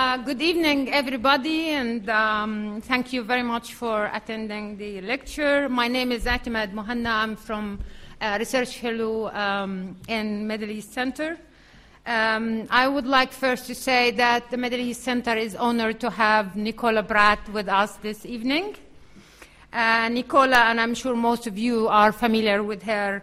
Good evening, everybody, and thank you very much for attending the lecture. My name is Atimad Mohanna. I'm from Research Fellow in Middle East Center. I would like first to say that the Middle East Center is honored to have Nicola Bratt with us this evening. Nicola, and I'm sure most of you are familiar with her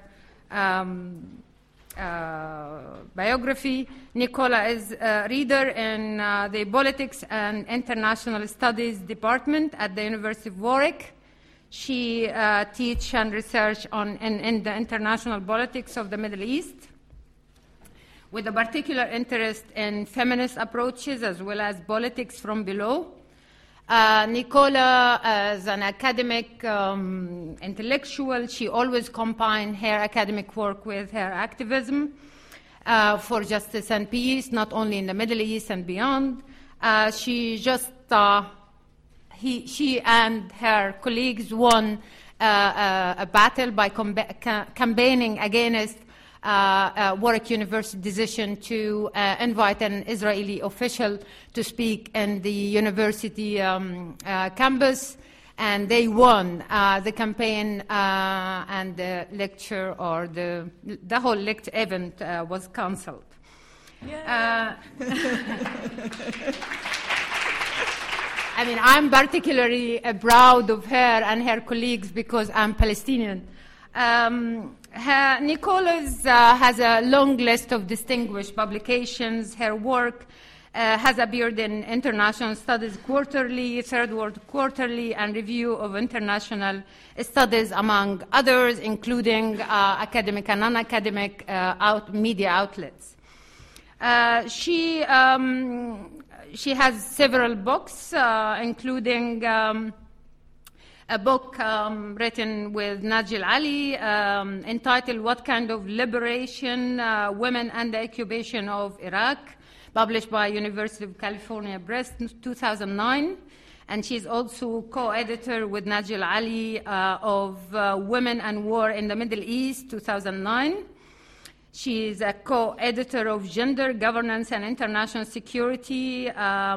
biography. Nicola is a reader in the Politics and International Studies Department at the University of Warwick. She teaches and research in the international politics of the Middle East, with a particular interest in feminist approaches as well as politics from below. Nicola, as an academic intellectual, she always combined her academic work with her activism for justice and peace, not only in the Middle East and beyond. She and her colleagues won a battle by campaigning against Warwick University decision to invite an Israeli official to speak in the university campus, and they won the campaign, and the lecture or the whole lecture event was cancelled. I mean, I'm particularly proud of her and her colleagues because I'm Palestinian. Nicola has a long list of distinguished publications. Her work has appeared in International Studies Quarterly, Third World Quarterly, and Review of International Studies, among others, including academic and non-academic media outlets. She has several books, including a book written with Najil Ali entitled What Kind of Liberation? Women and the Occupation of Iraq, published by University of California Press, 2009. And she's also co-editor with Najil Ali of Women and War in the Middle East, 2009. She is a co-editor of Gender, Governance, and International Security,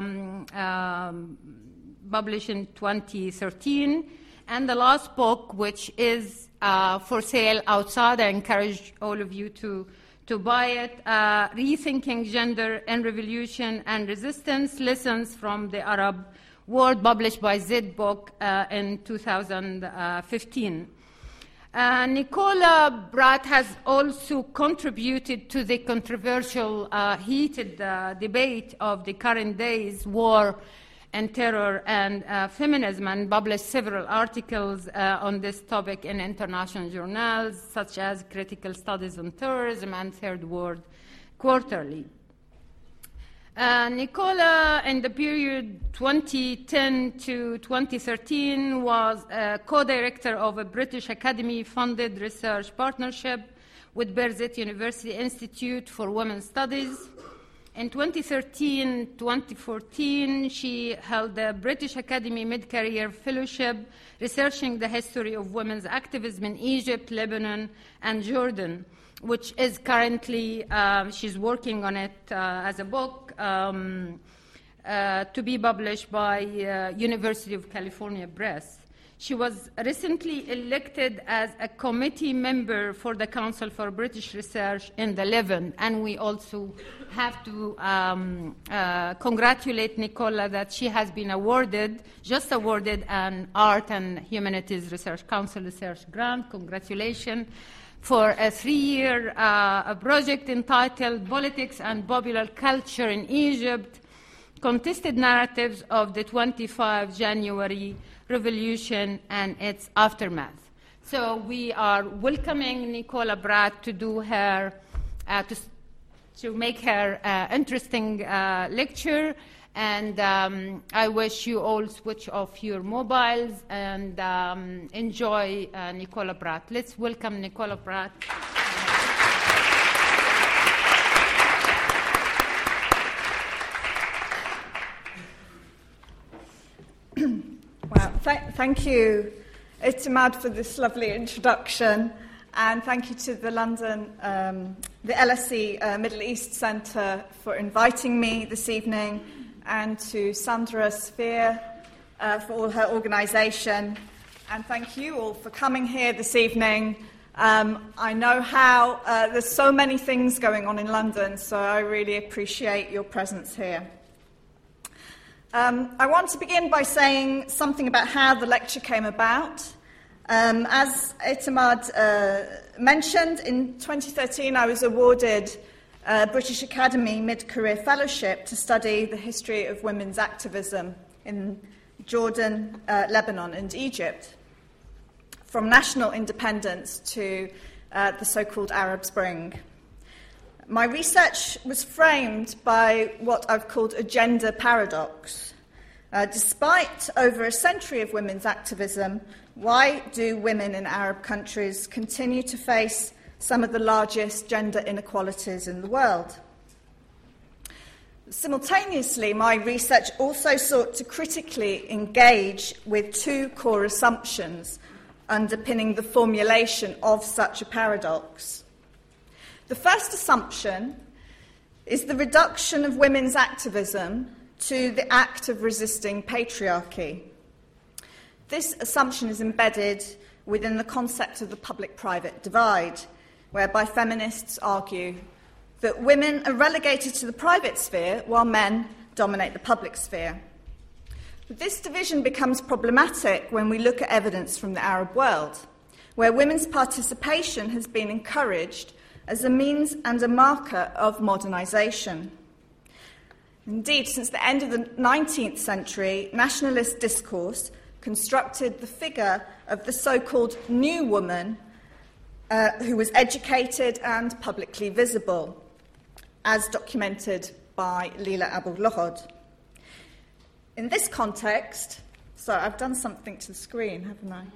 published in 2013. And the last book, which is for sale outside, I encourage all of you to buy it, Rethinking Gender in Revolution and Resistance, Lessons from the Arab World, published by Zed Book in 2015. Nicola Bratt has also contributed to the controversial, heated debate of the current day's war and terror and feminism, and published several articles on this topic in international journals, such as Critical Studies on Terrorism and Third World Quarterly. Nicola, in the period 2010 to 2013, was co-director of a British Academy-funded research partnership with Birzeit University Institute for Women's Studies. In 2013-2014, she held the British Academy Mid-Career Fellowship, researching the history of women's activism in Egypt, Lebanon, and Jordan, which is currently, she's working on it as a book to be published by University of California Press. She was recently elected as a committee member for the Council for British Research in the Levant, and we also have to congratulate Nicola that she has been just awarded an Art and Humanities Research Council research grant. Congratulations for a 3-year project entitled Politics and Popular Culture in Egypt, Contested Narratives of the 25 January Revolution and its Aftermath. So we are welcoming Nicola Bratt to do her, to make her interesting lecture, and I wish you all switch off your mobiles and enjoy Nicola Bratt. Let's welcome Nicola Bratt. Wow, thank you, Itamad, for this lovely introduction, and thank you to the London, the LSE Middle East Centre for inviting me this evening, and to Sandra Sphere for all her organisation. And thank you all for coming here this evening. I know how there's so many things going on in London, so I really appreciate your presence here. I want to begin by saying something about how the lecture came about. As Etemad mentioned, in 2013 I was awarded a British Academy Mid-Career Fellowship to study the history of women's activism in Jordan, Lebanon and Egypt, from national independence to the so-called Arab Spring. My research was framed by what I've called a gender paradox. Despite over a century of women's activism, why do women in Arab countries continue to face some of the largest gender inequalities in the world? Simultaneously, my research also sought to critically engage with two core assumptions underpinning the formulation of such a paradox. The first assumption is the reduction of women's activism to the act of resisting patriarchy. This assumption is embedded within the concept of the public-private divide, whereby feminists argue that women are relegated to the private sphere while men dominate the public sphere. This division becomes problematic when we look at evidence from the Arab world, where women's participation has been encouraged as a means and a marker of modernisation. Indeed, since the end of the 19th century, nationalist discourse constructed the figure of the so-called new woman who was educated and publicly visible, as documented by Leila Abu Lohod. In this context, so I've done something to the screen, haven't I?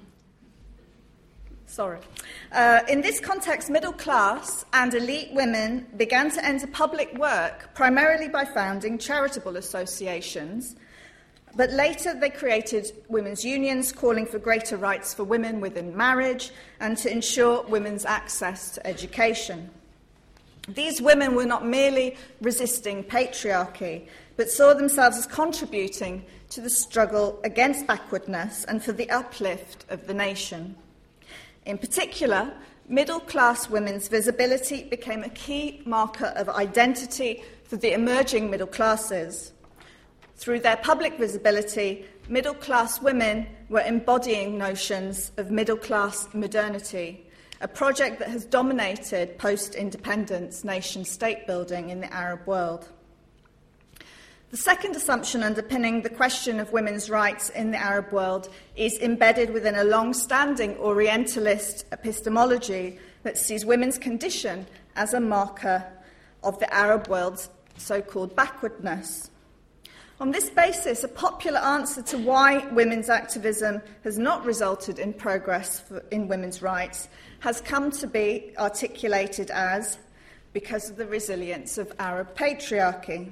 Sorry. In this context, middle class and elite women began to enter public work primarily by founding charitable associations, but later they created women's unions calling for greater rights for women within marriage and to ensure women's access to education. These women were not merely resisting patriarchy, but saw themselves as contributing to the struggle against backwardness and for the uplift of the nation. In particular, middle-class women's visibility became a key marker of identity for the emerging middle classes. Through their public visibility, middle-class women were embodying notions of middle-class modernity, a project that has dominated post-independence nation-state building in the Arab world. The second assumption underpinning the question of women's rights in the Arab world is embedded within a long-standing Orientalist epistemology that sees women's condition as a marker of the Arab world's so-called backwardness. On this basis, a popular answer to why women's activism has not resulted in progress in women's rights has come to be articulated as because of the resilience of Arab patriarchy.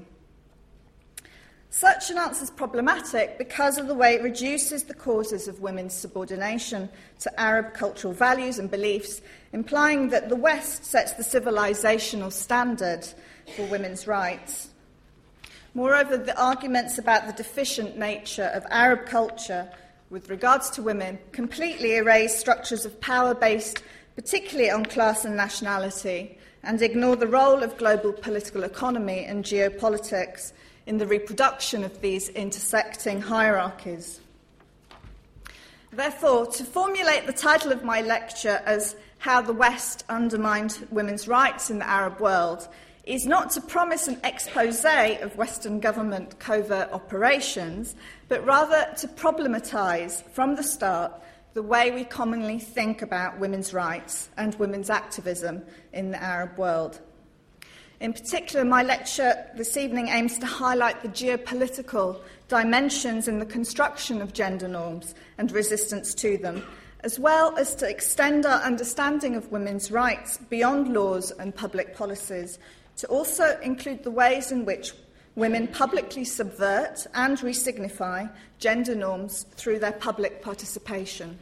Such an answer is problematic because of the way it reduces the causes of women's subordination to Arab cultural values and beliefs, implying that the West sets the civilizational standard for women's rights. Moreover, the arguments about the deficient nature of Arab culture with regards to women completely erase structures of power based particularly on class and nationality, and ignore the role of global political economy and geopolitics in the reproduction of these intersecting hierarchies. Therefore, to formulate the title of my lecture as How the West Undermined Women's Rights in the Arab World is not to promise an exposé of Western government covert operations, but rather to problematise from the start the way we commonly think about women's rights and women's activism in the Arab world. In particular, my lecture this evening aims to highlight the geopolitical dimensions in the construction of gender norms and resistance to them, as well as to extend our understanding of women's rights beyond laws and public policies, to also include the ways in which women publicly subvert and resignify gender norms through their public participation.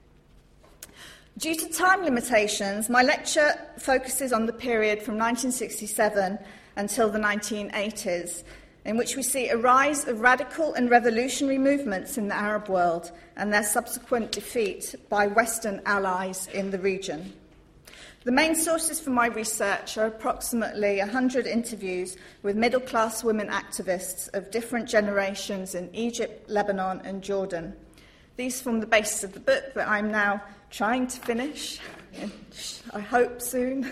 Due to time limitations, my lecture focuses on the period from 1967 until the 1980s, in which we see a rise of radical and revolutionary movements in the Arab world and their subsequent defeat by Western allies in the region. The main sources for my research are approximately 100 interviews with middle-class women activists of different generations in Egypt, Lebanon, and Jordan. These form the basis of the book that I'm now trying to finish, I hope soon.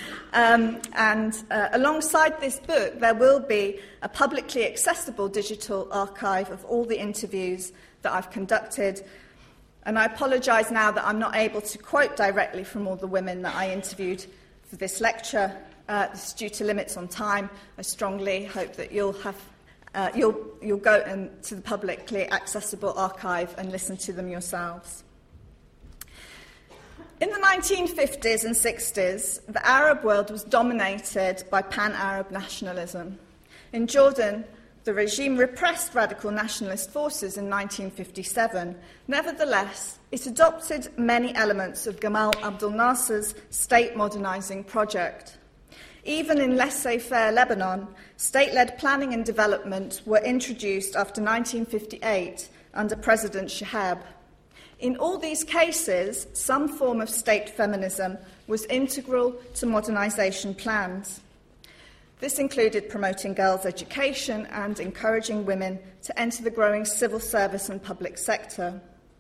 Alongside this book, there will be a publicly accessible digital archive of all the interviews that I've conducted. And I apologise now that I'm not able to quote directly from all the women that I interviewed for this lecture. This is due to limits on time. I strongly hope that you'll go to the publicly accessible archive and listen to them yourselves. In the 1950s and 60s, the Arab world was dominated by pan-Arab nationalism. In Jordan, the regime repressed radical nationalist forces in 1957. Nevertheless, it adopted many elements of Gamal Abdel Nasser's state modernizing project. Even in laissez-faire Lebanon, state-led planning and development were introduced after 1958 under President Shihab. In all these cases, some form of state feminism was integral to modernization plans. This included promoting girls' education and encouraging women to enter the growing civil service and public sector.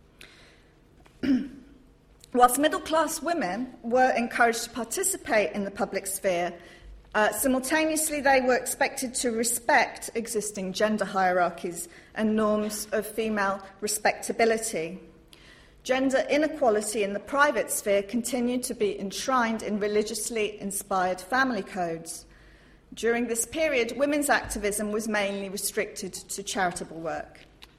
Whilst middle-class women were encouraged to participate in the public sphere, simultaneously they were expected to respect existing gender hierarchies and norms of female respectability. Gender inequality in the private sphere continued to be enshrined in religiously inspired family codes. During this period, women's activism was mainly restricted to charitable work.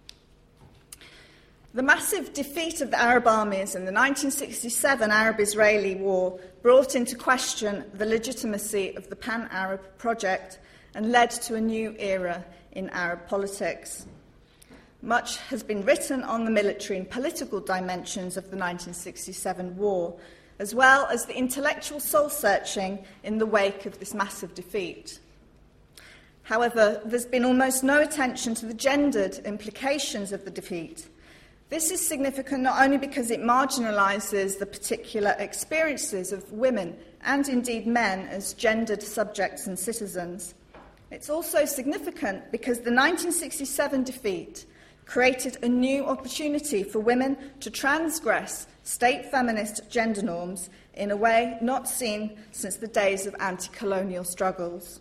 The massive defeat of the Arab armies in the 1967 Arab-Israeli War brought into question the legitimacy of the pan-Arab project and led to a new era in Arab politics. Much has been written on the military and political dimensions of the 1967 war, as well as the intellectual soul-searching in the wake of this massive defeat. However, there's been almost no attention to the gendered implications of the defeat. This is significant not only because it marginalises the particular experiences of women and indeed men as gendered subjects and citizens. It's also significant because the 1967 defeat created a new opportunity for women to transgress state feminist gender norms in a way not seen since the days of anti-colonial struggles.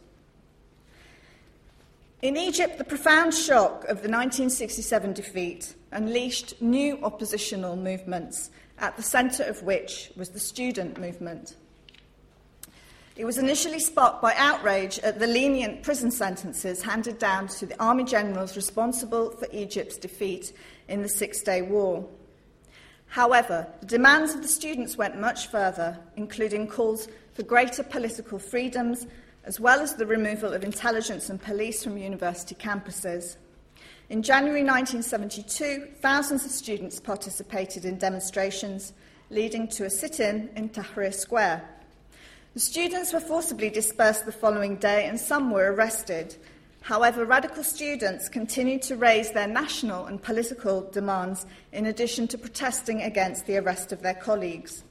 In Egypt, the profound shock of the 1967 defeat unleashed new oppositional movements, at the centre of which was the student movement. It was initially sparked by outrage at the lenient prison sentences handed down to the army generals responsible for Egypt's defeat in the Six-Day War. However, the demands of the students went much further, including calls for greater political freedoms, as well as the removal of intelligence and police from university campuses. In January 1972, thousands of students participated in demonstrations, leading to a sit-in in Tahrir Square. The students were forcibly dispersed the following day and some were arrested. However, radical students continued to raise their national and political demands in addition to protesting against the arrest of their colleagues.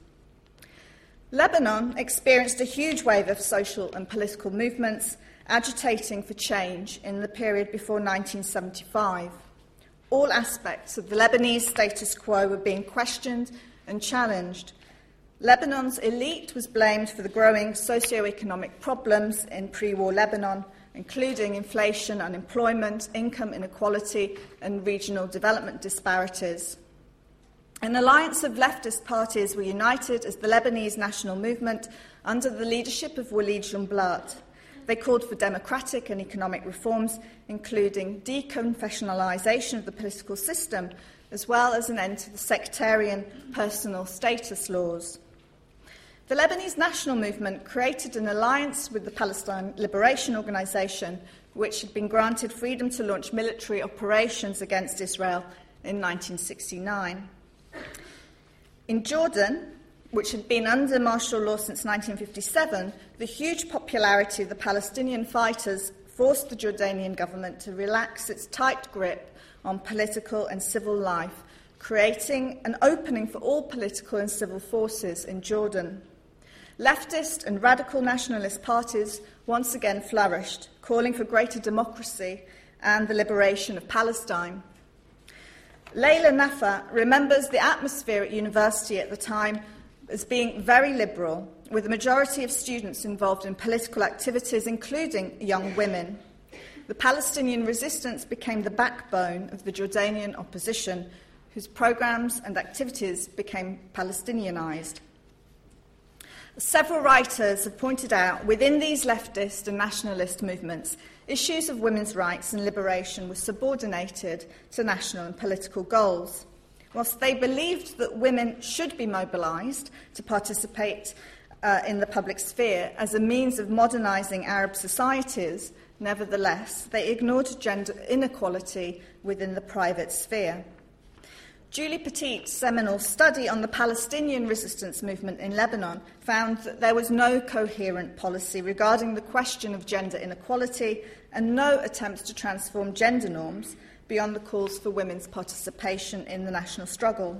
Lebanon experienced a huge wave of social and political movements agitating for change in the period before 1975. All aspects of the Lebanese status quo were being questioned and challenged. Lebanon's elite was blamed for the growing socio-economic problems in pre-war Lebanon, including inflation, unemployment, income inequality, and regional development disparities. An alliance of leftist parties were united as the Lebanese National Movement under the leadership of Walid Jumblat. They called for democratic and economic reforms, including deconfessionalisation of the political system, as well as an end to the sectarian personal status laws. The Lebanese National Movement created an alliance with the Palestine Liberation Organization, which had been granted freedom to launch military operations against Israel in 1969. In Jordan, which had been under martial law since 1957, the huge popularity of the Palestinian fighters forced the Jordanian government to relax its tight grip on political and civil life, creating an opening for all political and civil forces in Jordan. Leftist and radical nationalist parties once again flourished, calling for greater democracy and the liberation of Palestine. Layla Nafa remembers the atmosphere at university at the time as being very liberal, with a majority of students involved in political activities, including young women. The Palestinian resistance became the backbone of the Jordanian opposition, whose programs and activities became Palestinianized. Several writers have pointed out within these leftist and nationalist movements, issues of women's rights and liberation were subordinated to national and political goals. Whilst they believed that women should be mobilised to participate in the public sphere as a means of modernising Arab societies, nevertheless, they ignored gender inequality within the private sphere. Julie Petit's seminal study on the Palestinian resistance movement in Lebanon found that there was no coherent policy regarding the question of gender inequality and no attempts to transform gender norms beyond the calls for women's participation in the national struggle.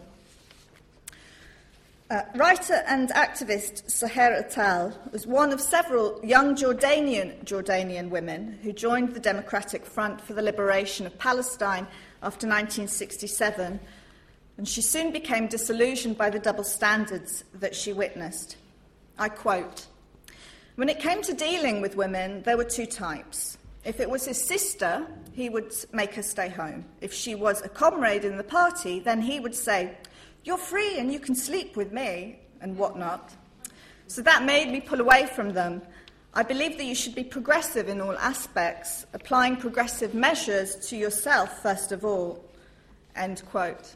Writer and activist Seher Atal was one of several young Jordanian women who joined the Democratic Front for the Liberation of Palestine after 1967, and she soon became disillusioned by the double standards that she witnessed. I quote, "When it came to dealing with women, there were two types. If it was his sister, he would make her stay home. If she was a comrade in the party, then he would say, 'You're free and you can sleep with me,' and whatnot. So that made me pull away from them. I believe that you should be progressive in all aspects, applying progressive measures to yourself first of all." End quote.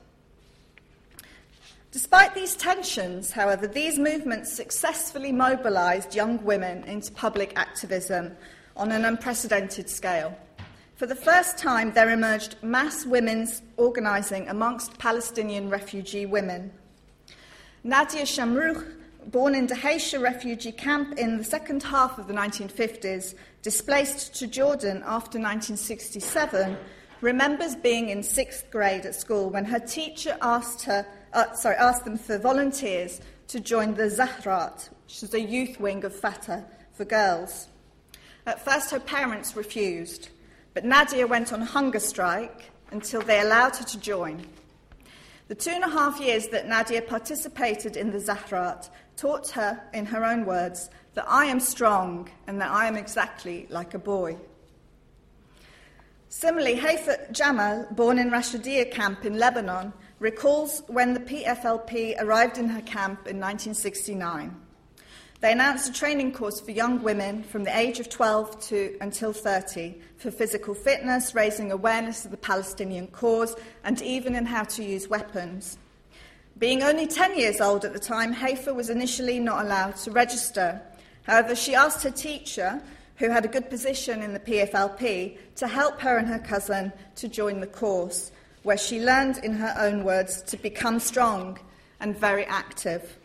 Despite these tensions, however, these movements successfully mobilised young women into public activism on an unprecedented scale. For the first time, there emerged mass women's organising amongst Palestinian refugee women. Nadia Shamroukh, born in Dahaysha refugee camp in the second half of the 1950s, displaced to Jordan after 1967, remembers being in 6th grade at school when her teacher asked them for volunteers to join the Zahrat, which is a youth wing of Fatah for girls. At first, her parents refused, but Nadia went on hunger strike until they allowed her to join. The 2.5 years that Nadia participated in the Zahrat taught her, in her own words, that I am strong and that I am exactly like a boy. Similarly, Haifa Jamal, born in Rashidiyya camp in Lebanon, recalls when the PFLP arrived in her camp in 1969. They announced a training course for young women from the age of 12 until 30 for physical fitness, raising awareness of the Palestinian cause, and even in how to use weapons. Being only 10 years old at the time, Haifa was initially not allowed to register. However, she asked her teacher, who had a good position in the PFLP, to help her and her cousin to join the course, where she learned, in her own words, to become strong and very active.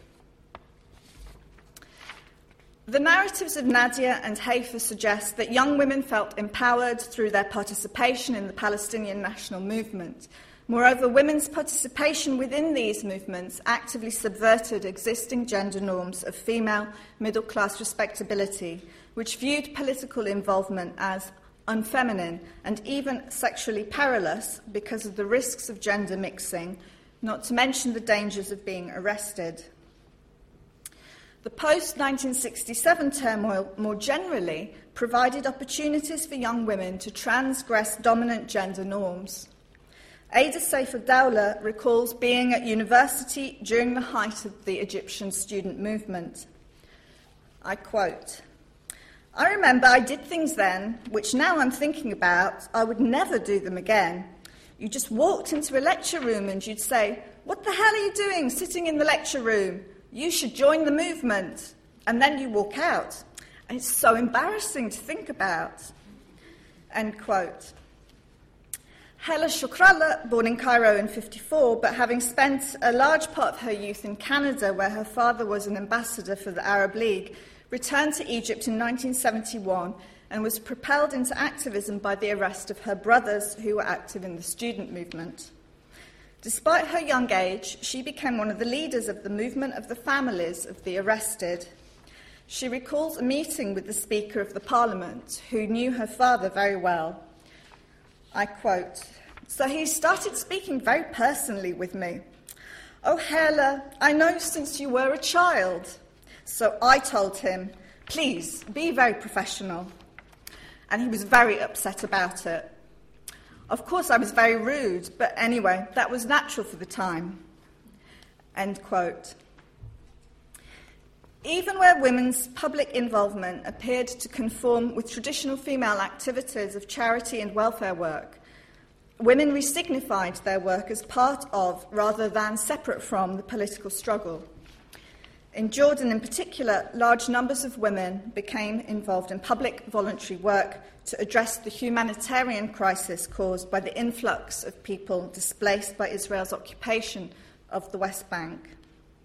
The narratives of Nadia and Haifa suggest that young women felt empowered through their participation in the Palestinian national movement. Moreover, women's participation within these movements actively subverted existing gender norms of female middle-class respectability, which viewed political involvement as unfeminine and even sexually perilous because of the risks of gender mixing, not to mention the dangers of being arrested. The post-1967 turmoil, more generally, provided opportunities for young women to transgress dominant gender norms. Ada Saif al-Dawla recalls being at university during the height of the Egyptian student movement. I quote, "I remember I did things then, which now I'm thinking about, I would never do them again. You just walked into a lecture room and you'd say, 'What the hell are you doing sitting in the lecture room? You should join the movement.' And then you walk out. And it's so embarrassing to think about." End quote. Hella Shukrallah, born in Cairo in 1954, but having spent a large part of her youth in Canada, where her father was an ambassador for the Arab League, returned to Egypt in 1971 and was propelled into activism by the arrest of her brothers who were active in the student movement. Despite her young age, she became one of the leaders of the movement of the families of the arrested. She recalls a meeting with the Speaker of the Parliament, who knew her father very well. I quote, "So he started speaking very personally with me. 'Oh, Herle, I know since you were a child.' So I told him, 'Please, be very professional.' And he was very upset about it. Of course, I was very rude, but anyway, that was natural for the time." End quote. Even where women's public involvement appeared to conform with traditional female activities of charity and welfare work, women resignified their work as part of, rather than separate from, the political struggle. In Jordan in particular, large numbers of women became involved in public voluntary work to address the humanitarian crisis caused by the influx of people displaced by Israel's occupation of the West Bank.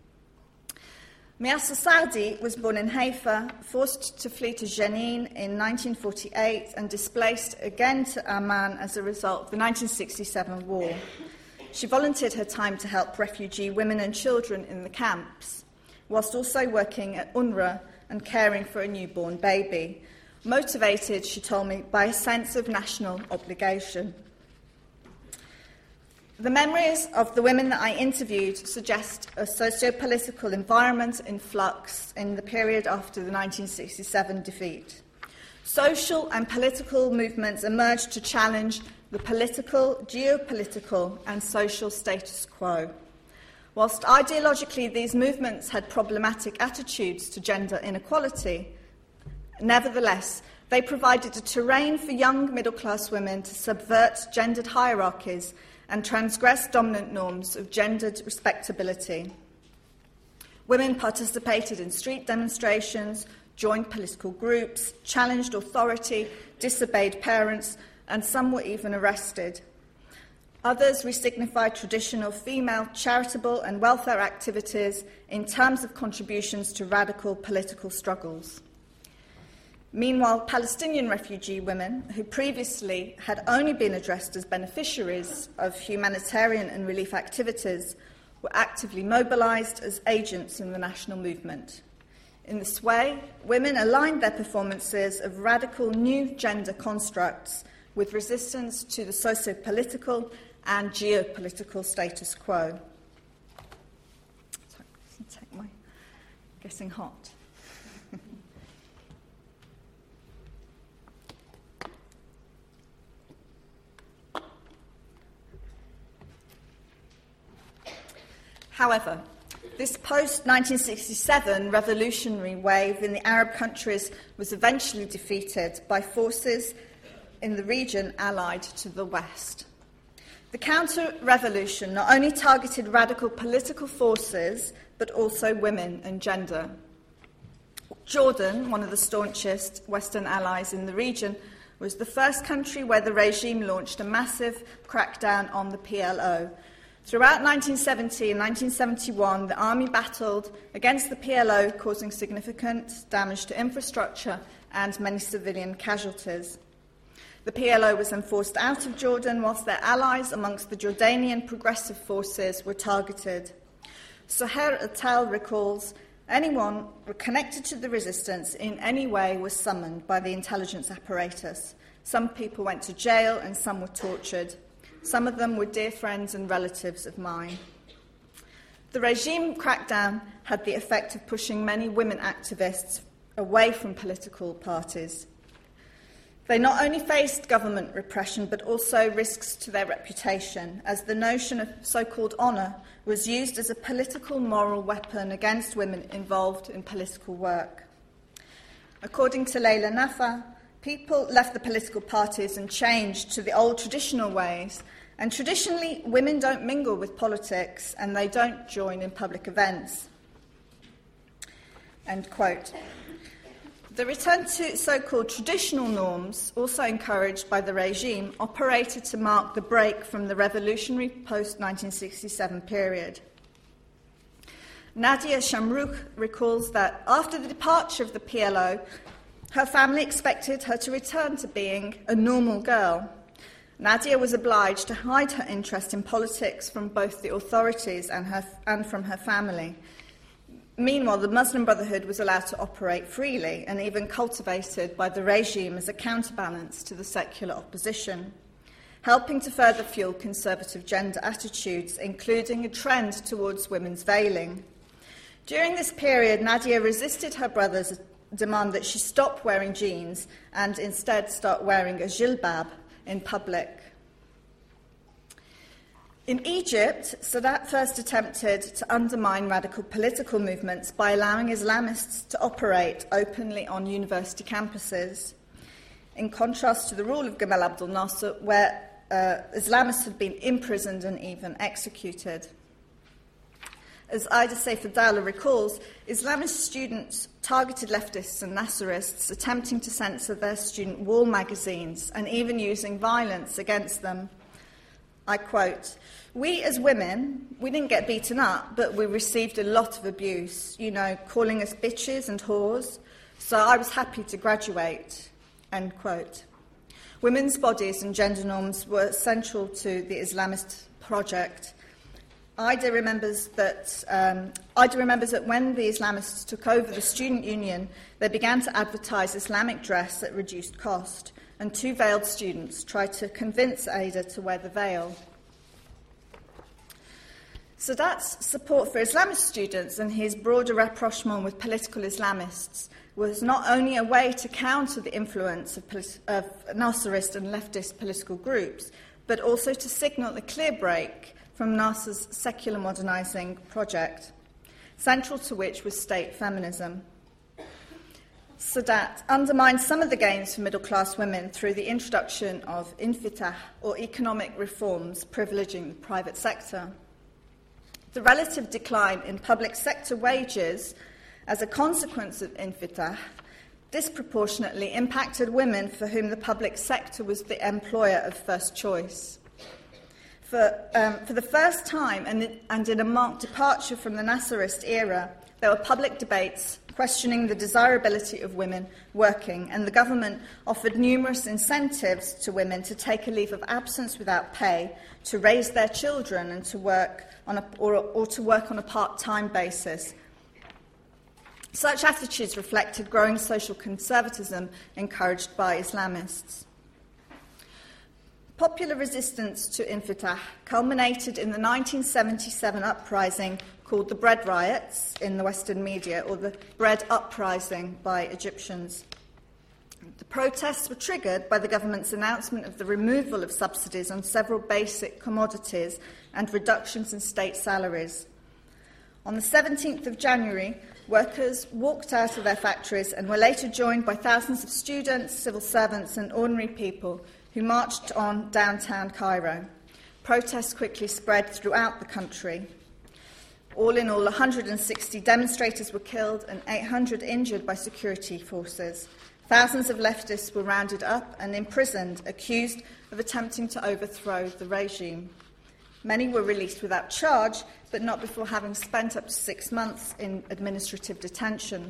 Miasa Saadi was born in Haifa, forced to flee to Jenin in 1948 and displaced again to Amman as a result of the 1967 war. She volunteered her time to help refugee women and children in the camps, whilst also working at UNRWA and caring for a newborn baby, motivated, she told me, by a sense of national obligation. The memories of the women that I interviewed suggest a socio-political environment in flux in the period after the 1967 defeat. Social and political movements emerged to challenge the political, geopolitical and social status quo. Whilst ideologically these movements had problematic attitudes to gender inequality, nevertheless, they provided a terrain for young middle-class women to subvert gendered hierarchies and transgress dominant norms of gendered respectability. Women participated in street demonstrations, joined political groups, challenged authority, disobeyed parents, and some were even arrested. Others resignified traditional female charitable and welfare activities in terms of contributions to radical political struggles. Meanwhile, Palestinian refugee women, who previously had only been addressed as beneficiaries of humanitarian and relief activities, were actively mobilised as agents in the national movement. In this way, women aligned their performances of radical new gender constructs with resistance to the socio-political and geopolitical status quo. Sorry, take my getting hot. However, this post-1967 revolutionary wave in the Arab countries was eventually defeated by forces in the region allied to the West. The counter-revolution not only targeted radical political forces, but also women and gender. Jordan, one of the staunchest Western allies in the region, was the first country where the regime launched a massive crackdown on the PLO. Throughout 1970 and 1971, the army battled against the PLO, causing significant damage to infrastructure and many civilian casualties. The PLO was then forced out of Jordan, whilst their allies amongst the Jordanian progressive forces were targeted. Soher Atal recalls, anyone connected to the resistance in any way was summoned by the intelligence apparatus. Some people went to jail and some were tortured. Some of them were dear friends and relatives of mine. The regime crackdown had the effect of pushing many women activists away from political parties. They not only faced government repression, but also risks to their reputation, as the notion of so-called honour was used as a political moral weapon against women involved in political work. According to Leila Nafa, people left the political parties and changed to the old traditional ways, and traditionally women don't mingle with politics and they don't join in public events. End quote. The return to so-called traditional norms, also encouraged by the regime, operated to mark the break from the revolutionary post-1967 period. Nadia Shamrouk recalls that after the departure of the PLO, Her family expected her to return to being a normal girl. Nadia was obliged to hide her interest in politics from both the authorities and from her family. Meanwhile, the Muslim Brotherhood was allowed to operate freely and even cultivated by the regime as a counterbalance to the secular opposition, helping to further fuel conservative gender attitudes, including a trend towards women's veiling. During this period, Nadia resisted her brother's demand that she stop wearing jeans and instead start wearing a jilbab in public. In Egypt, Sadat first attempted to undermine radical political movements by allowing Islamists to operate openly on university campuses, in contrast to the rule of Gamal Abdel Nasser, where Islamists had been imprisoned and even executed. As Ida Saifadallah recalls, Islamist students targeted leftists and Nasserists, attempting to censor their student wall magazines and even using violence against them. I quote, "We as women, we didn't get beaten up, but we received a lot of abuse, calling us bitches and whores, so I was happy to graduate," end quote. Women's bodies and gender norms were central to the Islamist project. Ida remembers that when the Islamists took over the student union, they began to advertise Islamic dress at reduced cost, and two veiled students tried to convince Ada to wear the veil. Sadat's support for Islamist students and his broader rapprochement with political Islamists was not only a way to counter the influence of Nasserist and leftist political groups, but also to signal a clear break from Nasser's secular modernising project, central to which was state feminism. Sadat undermined some of the gains for middle-class women through the introduction of infitah, or economic reforms privileging the private sector. The relative decline in public sector wages as a consequence of infitah disproportionately impacted women for whom the public sector was the employer of first choice. For the first time, and in a marked departure from the Nasserist era, there were public debates questioning the desirability of women working, and the government offered numerous incentives to women to take a leave of absence without pay, to raise their children, and to work on a part-time basis. Such attitudes reflected growing social conservatism encouraged by Islamists. Popular resistance to infitah culminated in the 1977 uprising called the Bread Riots in the Western media, or the Bread Uprising by Egyptians. The protests were triggered by the government's announcement of the removal of subsidies on several basic commodities and reductions in state salaries. On the 17th of January, workers walked out of their factories and were later joined by thousands of students, civil servants and ordinary people who marched on downtown Cairo. Protests quickly spread throughout the country. All in all, 160 demonstrators were killed and 800 injured by security forces. Thousands of leftists were rounded up and imprisoned, accused of attempting to overthrow the regime. Many were released without charge, but not before having spent up to 6 months in administrative detention.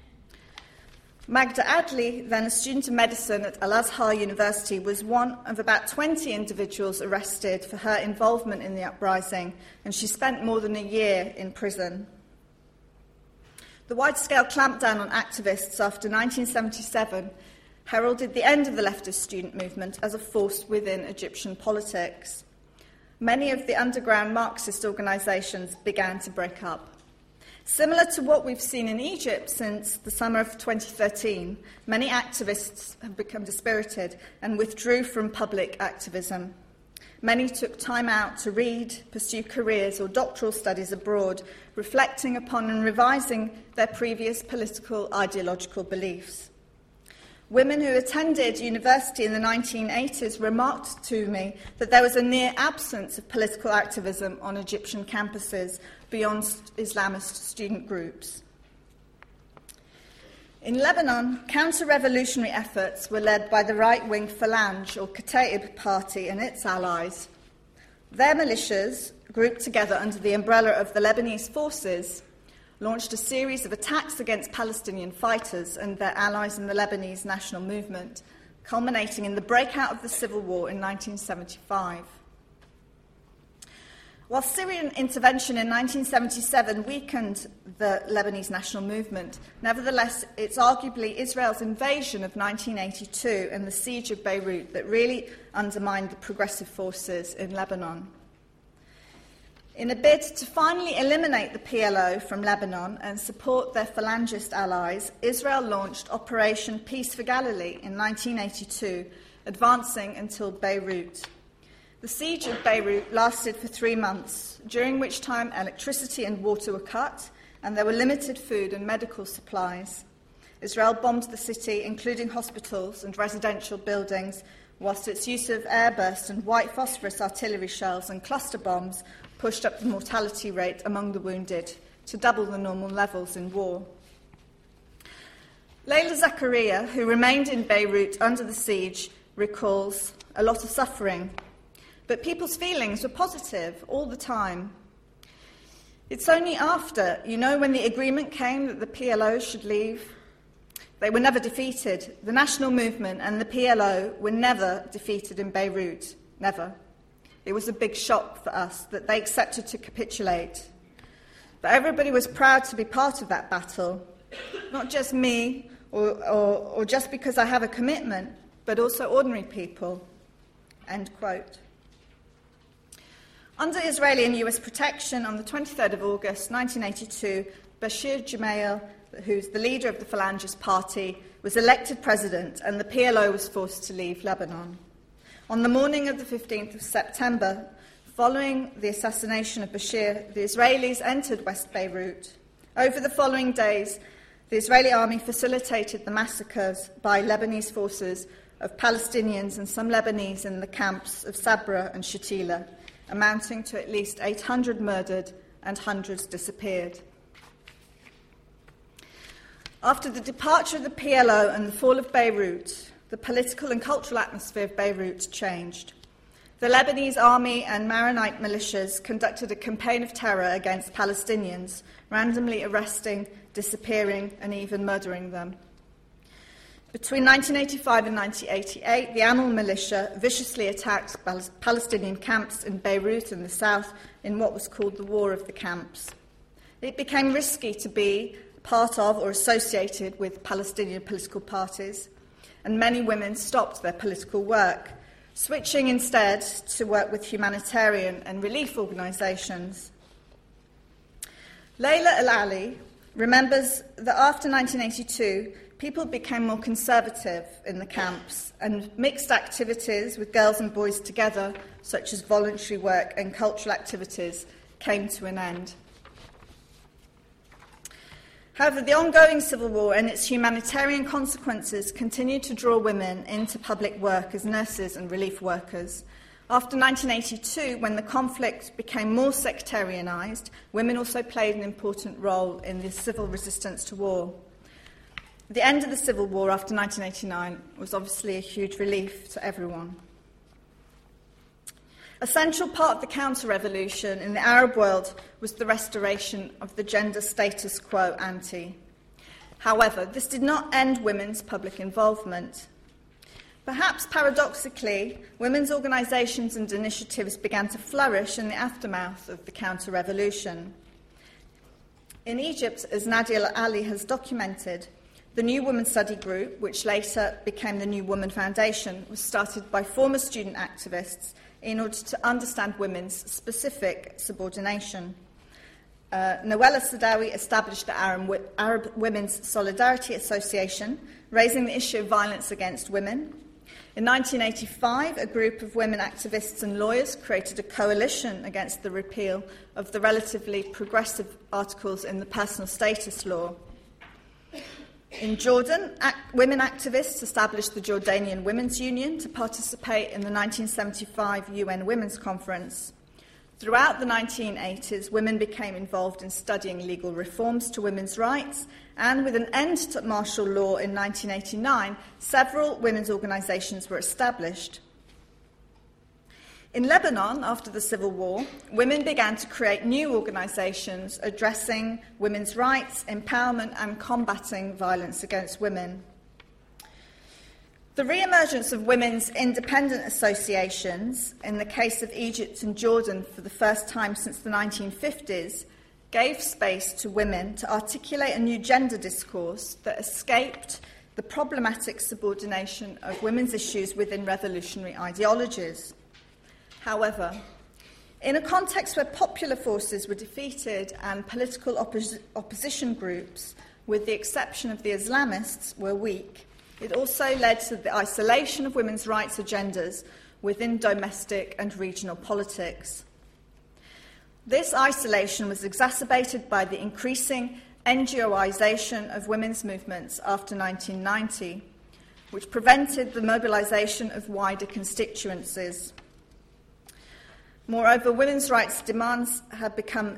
Magda Adli, then a student of medicine at Al-Azhar University, was one of about 20 individuals arrested for her involvement in the uprising, and she spent more than a year in prison. The wide-scale clampdown on activists after 1977 heralded the end of the leftist student movement as a force within Egyptian politics. Many of the underground Marxist organisations began to break up. Similar to what we've seen in Egypt since the summer of 2013, many activists have become dispirited and withdrew from public activism. Many took time out to read, pursue careers or doctoral studies abroad, reflecting upon and revising their previous political ideological beliefs. Women who attended university in the 1980s remarked to me that there was a near absence of political activism on Egyptian campuses beyond Islamist student groups. In Lebanon, counter-revolutionary efforts were led by the right-wing Phalange, or Kataib party, and its allies. Their militias, grouped together under the umbrella of the Lebanese forces, launched a series of attacks against Palestinian fighters and their allies in the Lebanese national movement, culminating in the breakout of the civil war in 1975. While Syrian intervention in 1977 weakened the Lebanese national movement, nevertheless, it's arguably Israel's invasion of 1982 and the siege of Beirut that really undermined the progressive forces in Lebanon. In a bid to finally eliminate the PLO from Lebanon and support their Falangist allies, Israel launched Operation Peace for Galilee in 1982, advancing until Beirut. The siege of Beirut lasted for 3 months, during which time electricity and water were cut, and there were limited food and medical supplies. Israel bombed the city, including hospitals and residential buildings, whilst its use of airburst and white phosphorus artillery shells and cluster bombs pushed up the mortality rate among the wounded to double the normal levels in war. Layla Zakaria, who remained in Beirut under the siege, recalls a lot of suffering. But people's feelings were positive all the time. It's only after, when the agreement came that the PLO should leave. They were never defeated. The national movement and the PLO were never defeated in Beirut. Never. It was a big shock for us that they accepted to capitulate. But everybody was proud to be part of that battle. Not just me, or just because I have a commitment, but also ordinary people. End quote. Under Israeli and US protection, on the 23rd of August 1982, Bashir Gemayel, who's the leader of the Falangist Party, was elected president, and the PLO was forced to leave Lebanon. On the morning of the 15th of September, following the assassination of Bashir, the Israelis entered West Beirut. Over the following days, the Israeli army facilitated the massacres by Lebanese forces of Palestinians and some Lebanese in the camps of Sabra and Shatila, amounting to at least 800 murdered and hundreds disappeared. After the departure of the PLO and the fall of Beirut, the political and cultural atmosphere of Beirut changed. The Lebanese army and Maronite militias conducted a campaign of terror against Palestinians, randomly arresting, disappearing, and even murdering them. Between 1985 and 1988, the Amal militia viciously attacked Palestinian camps in Beirut and the south in what was called the War of the Camps. It became risky to be part of or associated with Palestinian political parties, and many women stopped their political work, switching instead to work with humanitarian and relief organisations. Layla El-Ali remembers that after 1982, people became more conservative in the camps, and mixed activities with girls and boys together, such as voluntary work and cultural activities, came to an end. However, the ongoing civil war and its humanitarian consequences continued to draw women into public work as nurses and relief workers. After 1982, when the conflict became more sectarianised, women also played an important role in the civil resistance to war. The end of the civil war after 1989 was obviously a huge relief to everyone. A central part of the counter-revolution in the Arab world was the restoration of the gender status quo ante. However, this did not end women's public involvement. Perhaps paradoxically, women's organisations and initiatives began to flourish in the aftermath of the counter-revolution. In Egypt, as Nadia Ali has documented, the New Woman Study Group, which later became the New Woman Foundation, was started by former student activists in order to understand women's specific subordination. Nawala Sadawi established the Arab Women's Solidarity Association, raising the issue of violence against women. In 1985, a group of women activists and lawyers created a coalition against the repeal of the relatively progressive articles in the Personal Status Law. In Jordan, women activists established the Jordanian Women's Union to participate in the 1975 UN Women's Conference. Throughout the 1980s, women became involved in studying legal reforms to women's rights, and with an end to martial law in 1989, several women's organisations were established. In Lebanon, after the civil war, women began to create new organisations addressing women's rights, empowerment and combating violence against women. The re-emergence of women's independent associations, in the case of Egypt and Jordan for the first time since the 1950s, gave space to women to articulate a new gender discourse that escaped the problematic subordination of women's issues within revolutionary ideologies. However, in a context where popular forces were defeated and political opposition groups, with the exception of the Islamists, were weak, it also led to the isolation of women's rights agendas within domestic and regional politics. This isolation was exacerbated by the increasing NGOisation of women's movements after 1990, which prevented the mobilisation of wider constituencies. Moreover, women's rights demands have become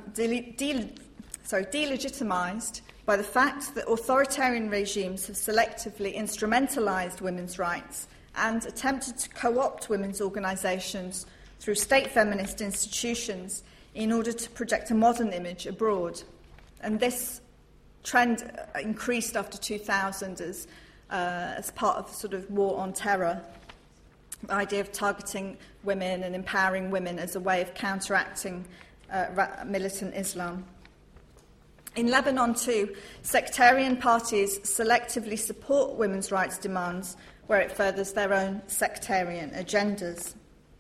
delegitimised by the fact that authoritarian regimes have selectively instrumentalised women's rights and attempted to co-opt women's organisations through state feminist institutions in order to project a modern image abroad. And this trend increased after 2000 as part of the sort of war on terror, the idea of targeting women and empowering women as a way of counteracting militant Islam. In Lebanon, too, sectarian parties selectively support women's rights demands where it furthers their own sectarian agendas.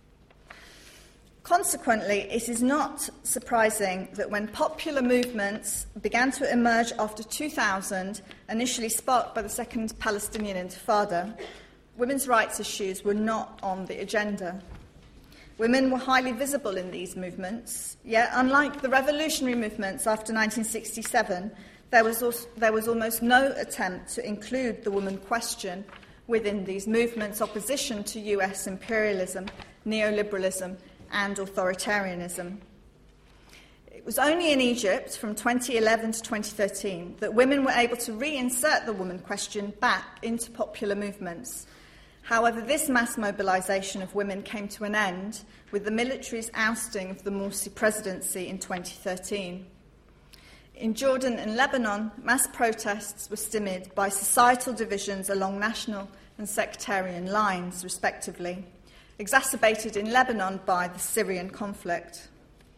Consequently, it is not surprising that when popular movements began to emerge after 2000, initially sparked by the Second Palestinian Intifada, women's rights issues were not on the agenda. Women were highly visible in these movements, yet unlike the revolutionary movements after 1967, there was almost no attempt to include the woman question within these movements' opposition to US imperialism, neoliberalism and authoritarianism. It was only in Egypt from 2011 to 2013 that women were able to reinsert the woman question back into popular movements. However, this mass mobilisation of women came to an end with the military's ousting of the Morsi presidency in 2013. In Jordan and Lebanon, mass protests were stymied by societal divisions along national and sectarian lines, respectively, exacerbated in Lebanon by the Syrian conflict.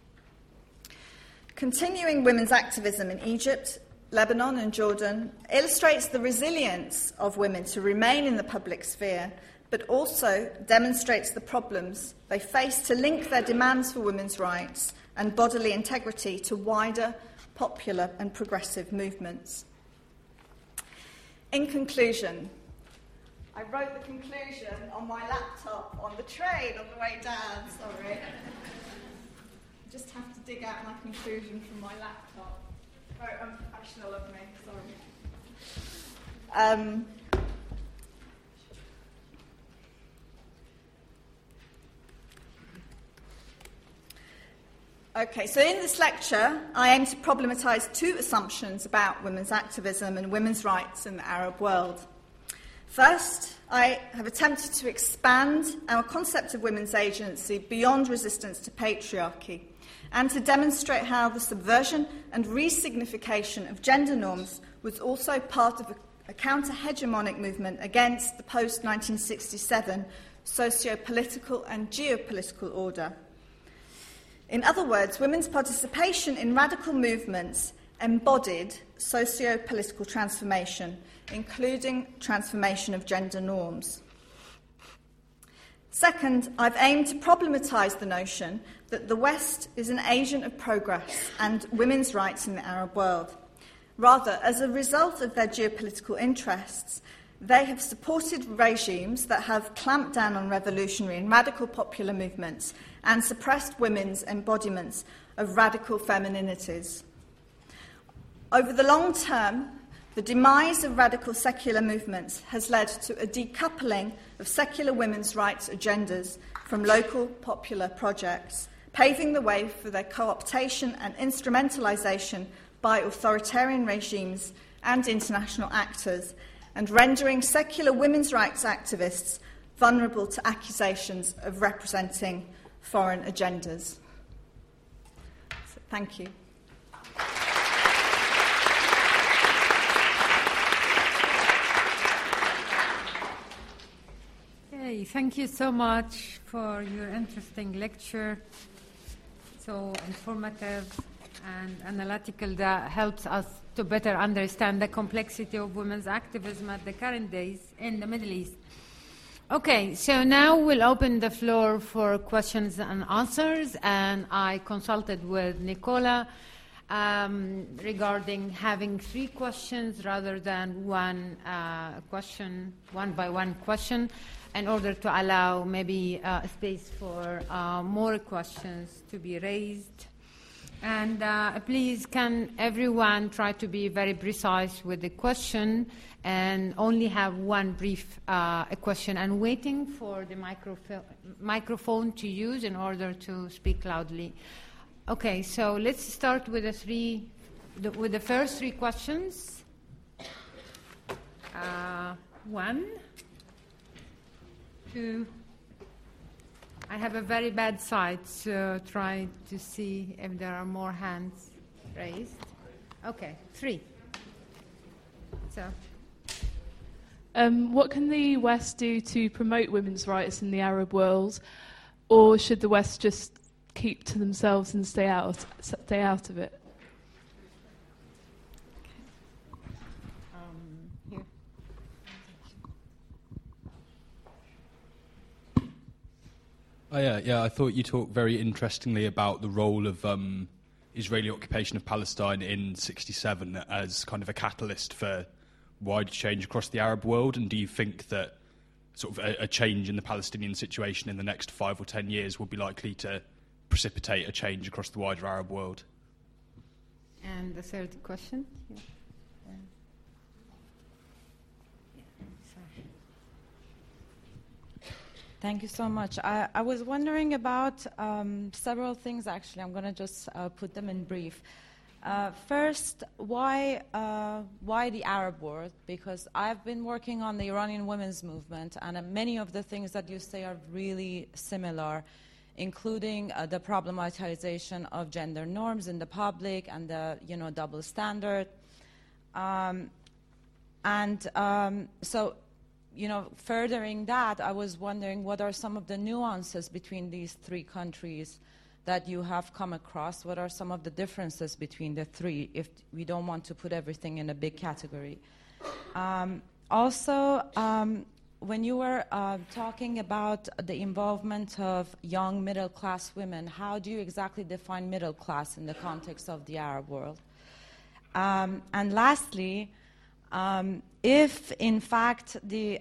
Continuing women's activism in Egypt, Lebanon and Jordan illustrates the resilience of women to remain in the public sphere, but also demonstrates the problems they face to link their demands for women's rights and bodily integrity to wider, popular and progressive movements. In conclusion, I wrote the conclusion on my laptop on the train on the way down, sorry. I just have to dig out my conclusion from my laptop. Very unprofessional of me, sorry. Okay, so in this lecture, I aim to problematise two assumptions about women's activism and women's rights in the Arab world. First, I have attempted to expand our concept of women's agency beyond resistance to patriarchy and to demonstrate how the subversion and resignification of gender norms was also part of a counter-hegemonic movement against the post-1967 socio-political and geopolitical order. In other words, women's participation in radical movements embodied socio-political transformation, including transformation of gender norms. Second, I've aimed to problematise the notion that the West is an agent of progress and women's rights in the Arab world. Rather, as a result of their geopolitical interests, they have supported regimes that have clamped down on revolutionary and radical popular movements and suppressed women's embodiments of radical femininities. Over the long term, the demise of radical secular movements has led to a decoupling of secular women's rights agendas from local popular projects, paving the way for their co-optation and instrumentalisation by authoritarian regimes and international actors, and rendering secular women's rights activists vulnerable to accusations of representing foreign agendas. So, thank you. Hey, thank you so much for your interesting lecture. So informative and analytical, that helps us to better understand the complexity of women's activism at the current days in the Middle East. Okay, so now we'll open the floor for questions and answers, and I consulted with Nicola regarding having 3 questions rather than one by one question, in order to allow maybe space for more questions to be raised. And please, can everyone try to be very precise with the question and only have one brief question, and waiting for the microphone to use in order to speak loudly. Okay, so let's start with the first 3 questions. 1, 2. I have a very bad sight, so try to see if there are more hands raised. Okay, 3. So, what can the West do to promote women's rights in the Arab world, or should the West just keep to themselves and stay out of it? Here. Yeah, I thought you talked very interestingly about the role of Israeli occupation of Palestine in '67 as kind of a catalyst for wider change across the Arab world. And do you think that sort of a change in the Palestinian situation in the next 5 or 10 years will be likely to precipitate a change across the wider Arab world? And the third question? Yeah. Thank you so much. I was wondering about several things, actually. I'm going to just put them in brief. First, why the Arab world? Because I've been working on the Iranian women's movement, and many of the things that you say are really similar, including the problematization of gender norms in the public and the double standard. So, furthering that, I was wondering what are some of the nuances between these 3 countries that you have come across? What are some of the differences between the 3, if we don't want to put everything in a big category? Also, when you were talking about the involvement of young middle-class women, how do you exactly define middle class in the context of the Arab world? And lastly, if in fact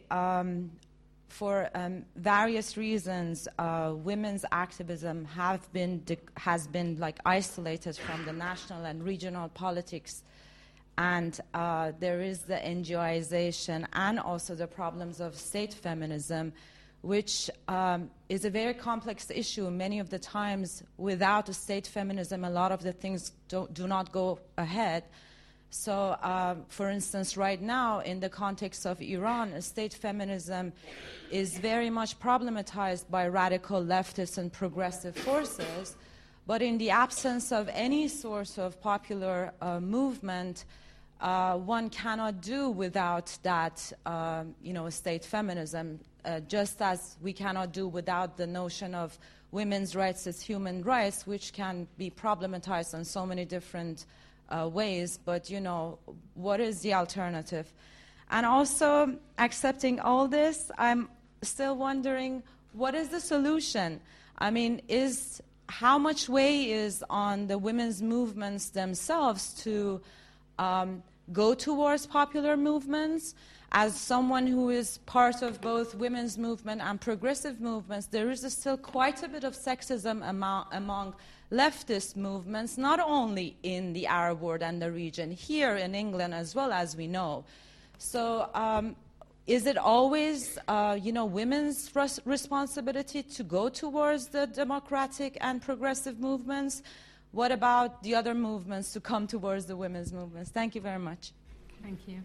for various reasons women's activism has been like isolated from the national and regional politics, and there is the NGOization and also the problems of state feminism, which is a very complex issue. Many of the times, without a state feminism, a lot of the things do not go ahead. So, for instance, right now, in the context of Iran, state feminism is very much problematized by radical leftist and progressive forces. But in the absence of any sort of popular movement, one cannot do without that, state feminism, just as we cannot do without the notion of women's rights as human rights, which can be problematized in so many different ways. But, what is the alternative? And also, accepting all this, I'm still wondering, what is the solution? I mean, how much weight is on the women's movements themselves to go towards popular movements? As someone who is part of both women's movement and progressive movements, there is still quite a bit of sexism among leftist movements, not only in the Arab world and the region, here in England as well, as we know. So is it always, women's responsibility to go towards the democratic and progressive movements? What about the other movements to come towards the women's movements? Thank you very much. Thank you.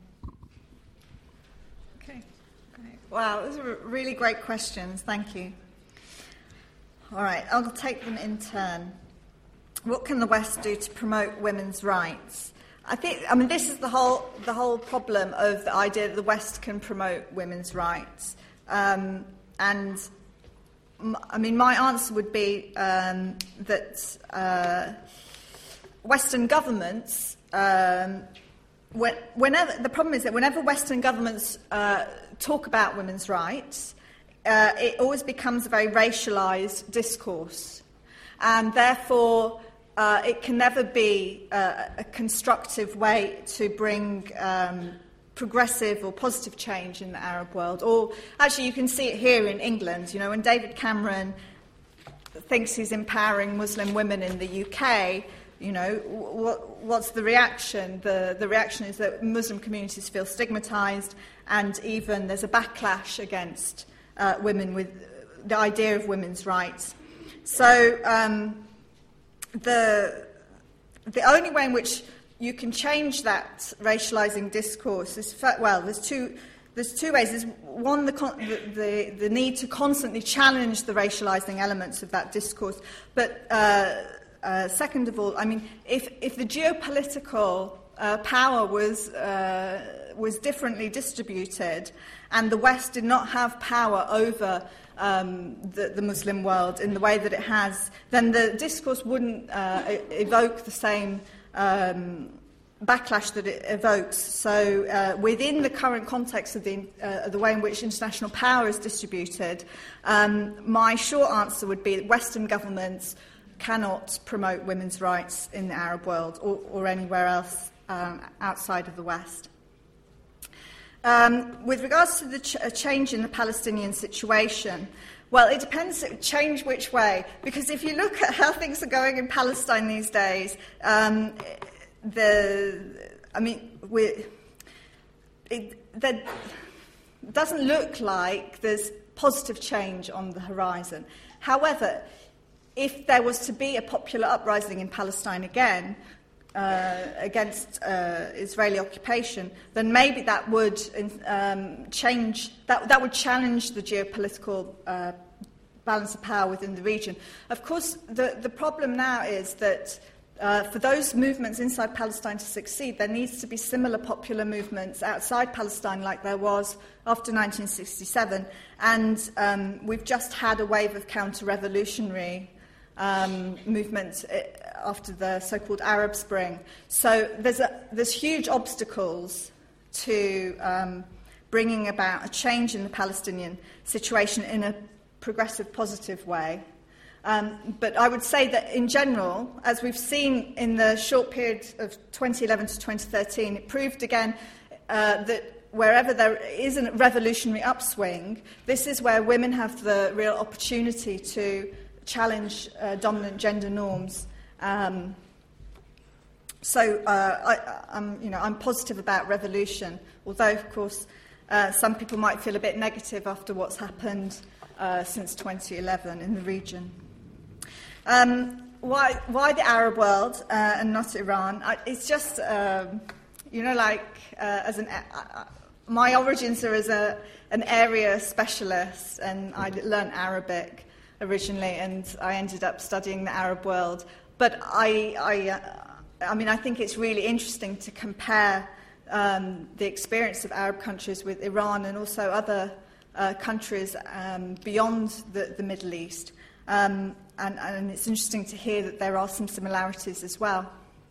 Okay. Wow, those are really great questions. Thank you. All right, I'll take them in turn. What can the West do to promote women's rights? This is the whole problem of the idea that the West can promote women's rights. My answer would be that Western governments, whenever Western governments talk about women's rights, it always becomes a very racialized discourse, and therefore it can never be a constructive way to bring progressive or positive change in the Arab world. Or actually, you can see it here in England. You know, when David Cameron thinks he's empowering Muslim women in the UK, you know, what's the reaction? The reaction is that Muslim communities feel stigmatized, and even there's a backlash against women with the idea of women's rights. So the only way in which you can change that racializing discourse is, there's two ways. There's one, the need to constantly challenge the racializing elements of that discourse, but second of all, if the geopolitical power was differently distributed, and the West did not have power over the Muslim world in the way that it has, then the discourse wouldn't evoke the same backlash that it evokes. So within the current context of the way in which international power is distributed, my short answer would be that Western governments cannot promote women's rights in the Arab world or anywhere else outside of the West. With regards to the change in the Palestinian situation, well, it depends, change which way, because if you look at how things are going in Palestine these days, it doesn't look like there's positive change on the horizon. However, if there was to be a popular uprising in Palestine again against Israeli occupation, then maybe that would change. That would challenge the geopolitical balance of power within the region. Of course, the problem now is that for those movements inside Palestine to succeed, there needs to be similar popular movements outside Palestine like there was after 1967. And we've just had a wave of counter-revolutionary movements after the so-called Arab Spring. So there's huge obstacles to bringing about a change in the Palestinian situation in a progressive, positive way. But I would say that in general, as we've seen in the short period of 2011 to 2013, it proved again that wherever there is a revolutionary upswing, this is where women have the real opportunity to challenge dominant gender norms. I'm positive about revolution, although, of course, some people might feel a bit negative after what's happened since 2011 in the region. Why the Arab world and not Iran? It's just, my origins are as an area specialist, and I learned Arabic originally, and I ended up studying the Arab world. But I think it's really interesting to compare the experience of Arab countries with Iran and also other countries beyond the Middle East. And it's interesting to hear that there are some similarities as well.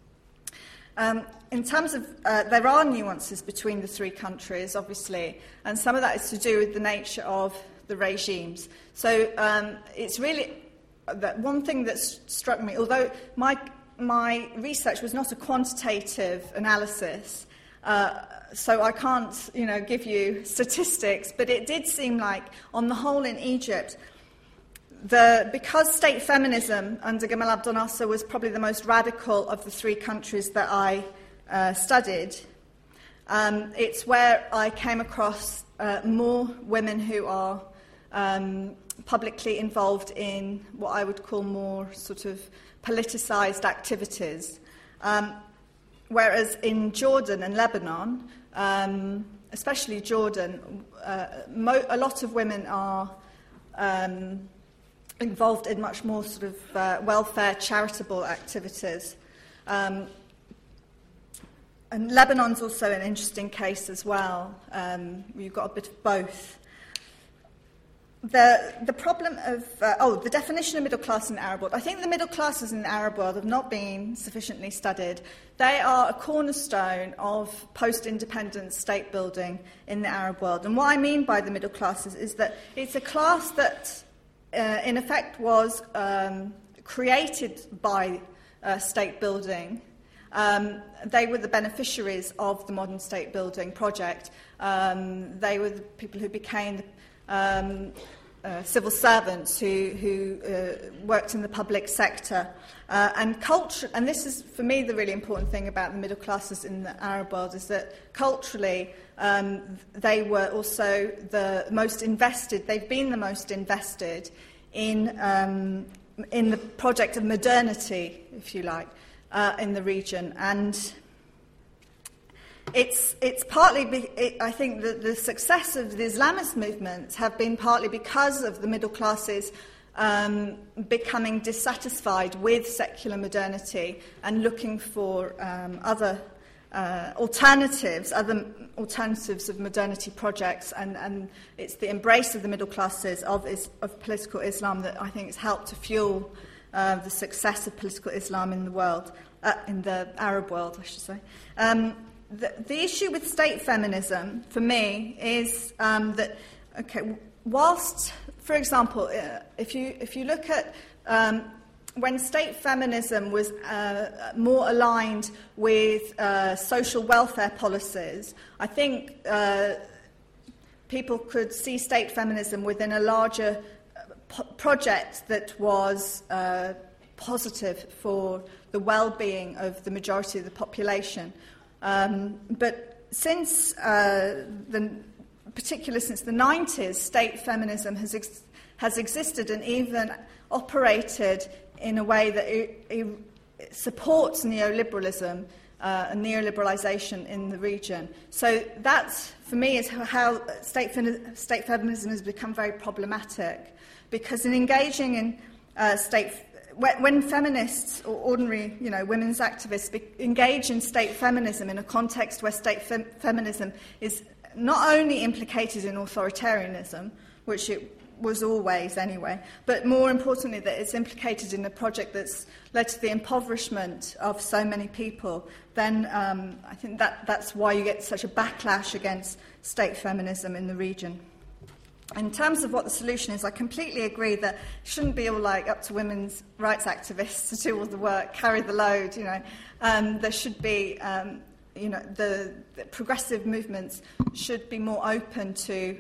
In terms of, there are nuances between the three countries, obviously, and some of that is to do with the nature of the regimes. So it's really, one thing that struck me, although my research was not a quantitative analysis, so I can't, give you statistics, but it did seem like, on the whole in Egypt, because state feminism under Gamal Abdel Nasser was probably the most radical of the three countries that I studied, it's where I came across more women who are publicly involved in what I would call more sort of politicized activities. Whereas in Jordan and Lebanon, especially Jordan, a lot of women are involved in much more sort of welfare, charitable activities. And Lebanon's also an interesting case as well. You've got a bit of both. The problem of the definition of middle class in the Arab world. I think the middle classes in the Arab world have not been sufficiently studied. They are a cornerstone of post-independence state building in the Arab world. And what I mean by the middle classes is that it's a class that, in effect, was created by state building. They were the beneficiaries of the modern state building project. They were the people who became civil servants who worked in the public sector. And culture, and this is, for me, the really important thing about the middle classes in the Arab world, is that culturally they were also the most invested, they've been the most invested in the project of modernity, if you like, in the region. And it's partly, I think, that the success of the Islamist movements have been partly because of the middle classes becoming dissatisfied with secular modernity and looking for other alternatives of modernity projects, and it's the embrace of the middle classes of political Islam that I think has helped to fuel the success of political Islam in the world, in the Arab world, I should say. The issue with state feminism, for me, is that, whilst, for example, if you look at when state feminism was more aligned with social welfare policies, I think people could see state feminism within a larger project that was positive for the well-being of the majority of the population. But since particularly since the 90s, state feminism has existed and even operated in a way that it supports neoliberalism and neoliberalization in the region. So that, for me, is how state feminism has become very problematic, because in engaging in when feminists or ordinary, women's activists engage in state feminism in a context where state feminism is not only implicated in authoritarianism, which it was always anyway, but more importantly that it's implicated in a project that's led to the impoverishment of so many people, then I think that's why you get such a backlash against state feminism in the region. In terms of what the solution is, I completely agree that it shouldn't be all up to women's rights activists to do all the work, carry the load. There should be, the progressive movements should be more open to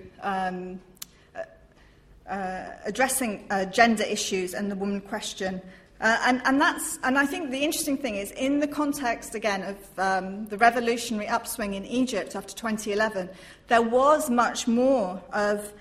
addressing gender issues and the woman question. And I think the interesting thing is, in the context, again, of the revolutionary upswing in Egypt after 2011, there was much more of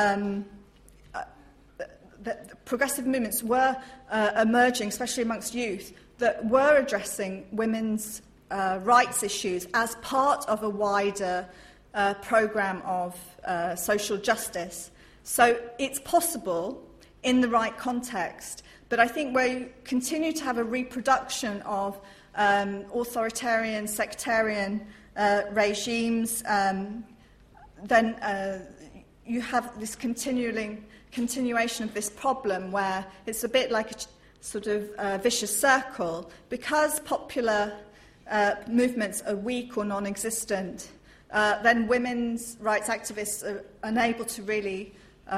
the progressive movements were emerging, especially amongst youth, that were addressing women's rights issues as part of a wider programme of social justice. So it's possible in the right context, but I think where you continue to have a reproduction of authoritarian, sectarian regimes, then you have this continuation of this problem where it's a bit like a sort of vicious circle. Because popular movements are weak or non-existent, then women's rights activists are unable to really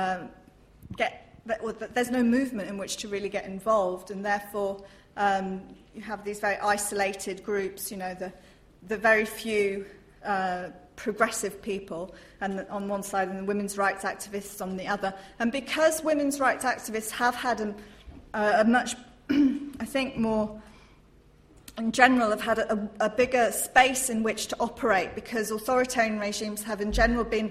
there's no movement in which to really get involved, and therefore you have these very isolated groups, the very few progressive people and on one side and the women's rights activists on the other. And because women's rights activists have had a much, I think, more in general, have had a bigger space in which to operate, because authoritarian regimes have in general been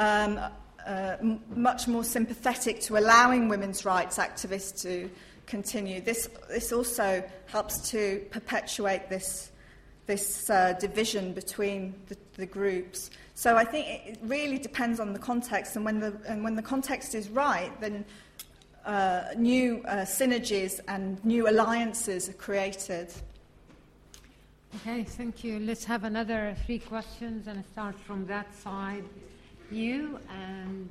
much more sympathetic to allowing women's rights activists to continue. This also helps to perpetuate this division between the groups. So I think it really depends on the context, and when the context is right, then new synergies and new alliances are created. Okay, thank you. Let's have another 3 questions and start from that side. You and...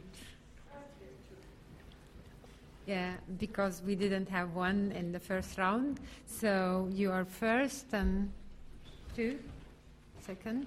Yeah, because we didn't have one in the first round. So you are first and 2, second.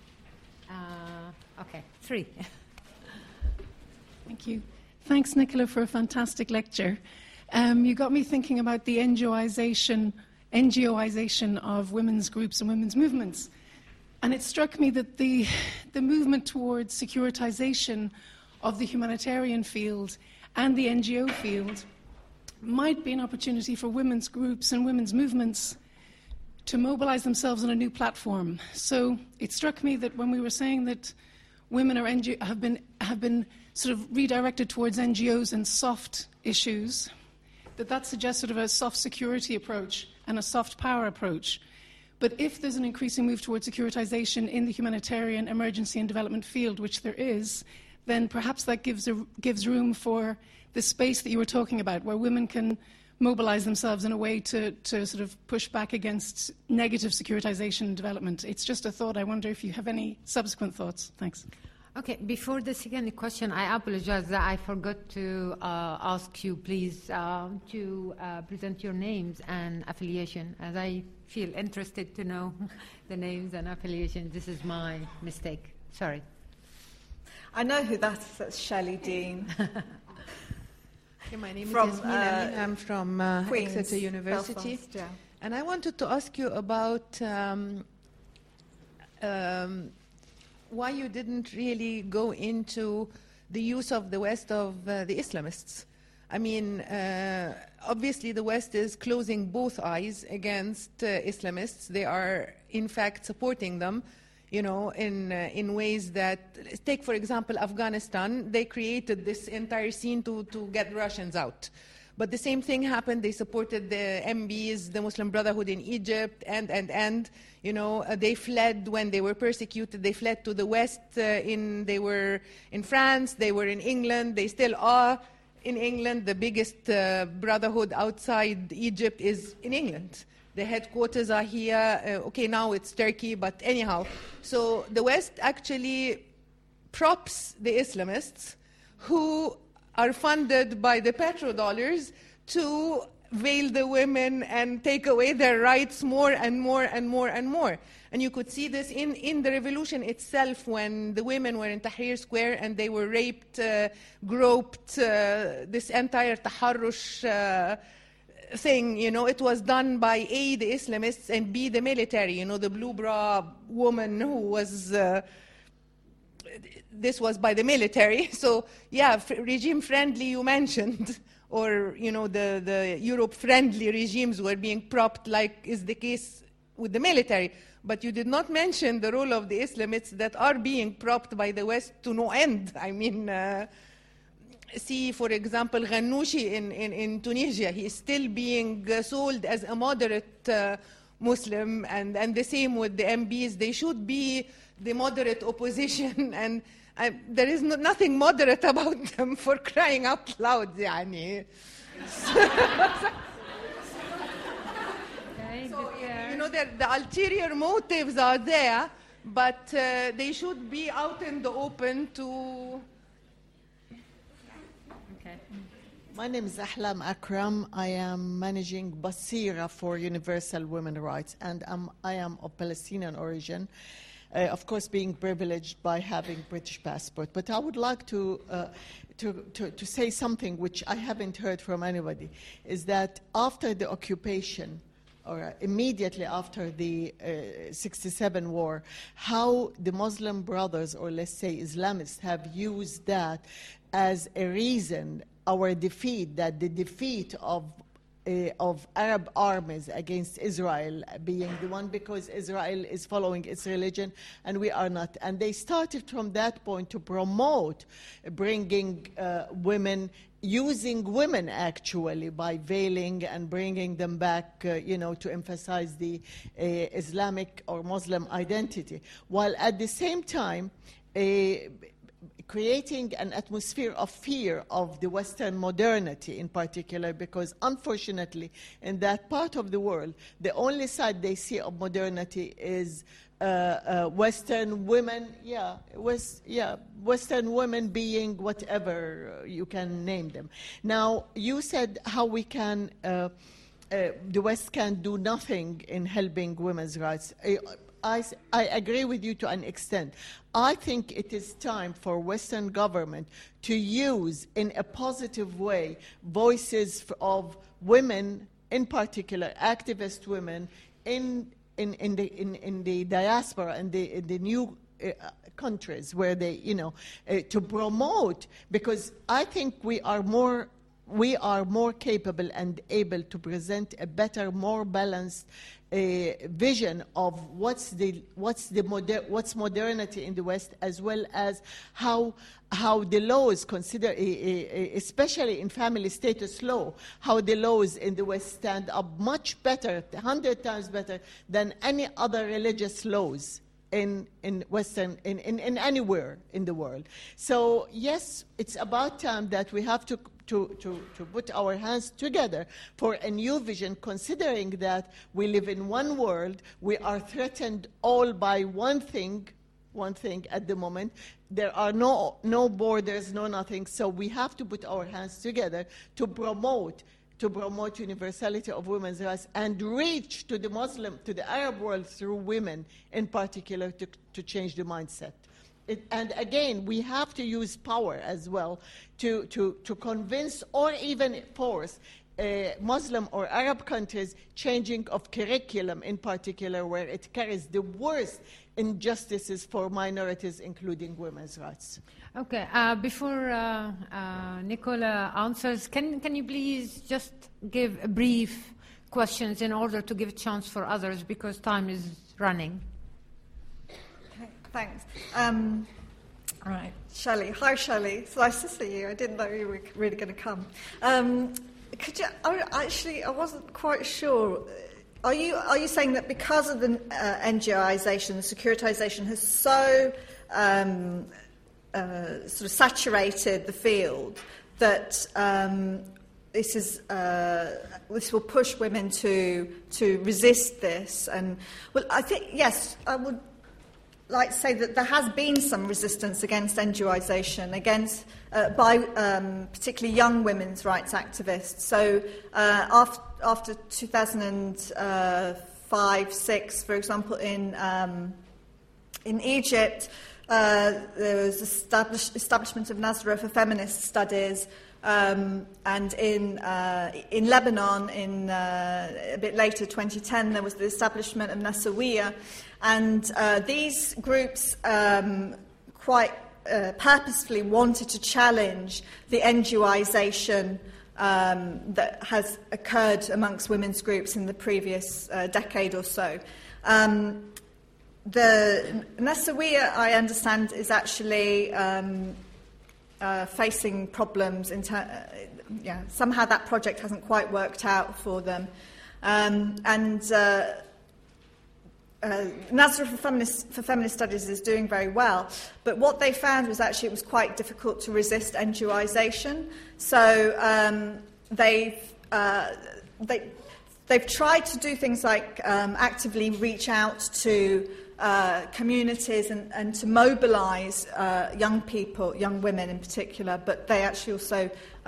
Okay, 3. Thank you. Thanks, Nicola, for a fantastic lecture. You got me thinking about the NGOization of women's groups and women's movements. And it struck me that the movement towards securitization of the humanitarian field and the NGO field might be an opportunity for women's groups and women's movements to mobilize themselves on a new platform. So it struck me that when we were saying that women are have been sort of redirected towards NGOs and soft issues, that suggests sort of a soft security approach and a soft power approach. But if there's an increasing move towards securitization in the humanitarian, emergency and development field, which there is, then perhaps that gives room for the space that you were talking about, where women can mobilize themselves in a way to sort of push back against negative securitization and development. It's just a thought. I wonder if you have any subsequent thoughts. Thanks. Okay, before the second question, I apologize that I forgot to ask you, please, to present your names and affiliation, as I feel interested to know the names and affiliation. This is my mistake. Sorry. I know who that is. That's Shelley Dean. Okay, my name From, is Yasmin Amin. I'm from Queen's, Exeter University. Belfast, yeah. And I wanted to ask you about why you didn't really go into the use of the West of the Islamists. I mean, obviously the West is closing both eyes against Islamists. They are, in fact, supporting them, you know, in ways that, take, for example, Afghanistan. They created this entire scene to get Russians out. But the same thing happened. They supported the MBs, the Muslim Brotherhood in Egypt, and you know, they fled when they were persecuted. They fled to the West. They were in France. They were in England. They still are in England. The biggest brotherhood outside Egypt is in England. The headquarters are here. Okay, now it's Turkey, but anyhow. So the West actually props the Islamists who are funded by the petrodollars to veil the women and take away their rights more and more and more and more. And you could see this in the revolution itself, when the women were in Tahrir Square and they were raped, groped, this entire taharrush thing, you know, it was done by A, the Islamists, and B, the military, you know, the blue bra woman who was, this was by the military. So, yeah, regime-friendly you mentioned, or, you know, the Europe-friendly regimes were being propped, like is the case with the military. But you did not mention the role of the Islamists that are being propped by the West to no end. I mean, see, for example, Ghannouchi in Tunisia. He is still being sold as a moderate Muslim, and the same with the MBs. They should be the moderate opposition, and there is nothing moderate about them, for crying out loud. يعني. So, you know, the ulterior motives are there, but they should be out in the open to... My name is Ahlam Akram. I am managing Basira for Universal Women's Rights, and I am of Palestinian origin, of course being privileged by having British passport. But I would like to say something which I haven't heard from anybody, is that after the occupation, or immediately after the 67 war, how the Muslim Brothers, or let's say Islamists, have used that as a reason, our defeat, that the defeat of Arab armies against Israel being the one, because Israel is following its religion and we are not. And they started from that point to promote bringing women, using women actually by veiling and bringing them back, you know, to emphasize the Islamic or Muslim identity. While at the same time, creating an atmosphere of fear of the Western modernity in particular, because unfortunately in that part of the world, the only side they see of modernity is Western women, Western women being whatever you can name them. Now, you said how we can, the West can do nothing in helping women's rights. I agree with you to an extent. I think it is time for Western government to use in a positive way voices of women, in particular activist women, in the diaspora and the new countries where they, to promote, because I think we are more capable and able to present a better, more balanced vision of what's modernity in the West, as well as how the laws consider, especially in family status law, how the laws in the West stand up much better, 100 times better than any other religious laws in Western, in anywhere in the world. So yes, it's about time that we have to put our hands together for a new vision, considering that we live in one world, we are threatened all by one thing at the moment. There are no borders, no nothing, so we have to put our hands together to promote universality of women's rights and reach to the Arab world through women in particular to change the mindset. And again, we have to use power as well to convince or even force Muslim or Arab countries changing of curriculum in particular, where it carries the worst injustices for minorities, including women's rights. Okay, before Nicola answers, can you please just give a brief questions in order to give a chance for others, because time is running. Thanks. All right, Shelley. Hi, Shelley. It's nice to see you. I didn't know you were really going to come. Could you? I wasn't quite sure. Are you saying that because of the NGOization, the securitization has so sort of saturated the field that this will push women to resist this? And well, I think yes, I would like to say that there has been some resistance against NGOization, by particularly young women's rights activists. So after 2005-06, for example, in Egypt, there was establishment of Nazareth for feminist studies, and in Lebanon, a bit later, 2010, there was the establishment of Nasawiya. And these groups quite purposefully wanted to challenge the NGOization that has occurred amongst women's groups in the previous decade or so. The Nasawiya, I understand, is actually facing problems. Somehow that project hasn't quite worked out for them. Nazareth for Feminist Studies is doing very well, but what they found was actually it was quite difficult to resist NGOization. So they've tried to do things like actively reach out to communities and to mobilise young people, young women in particular, but they actually also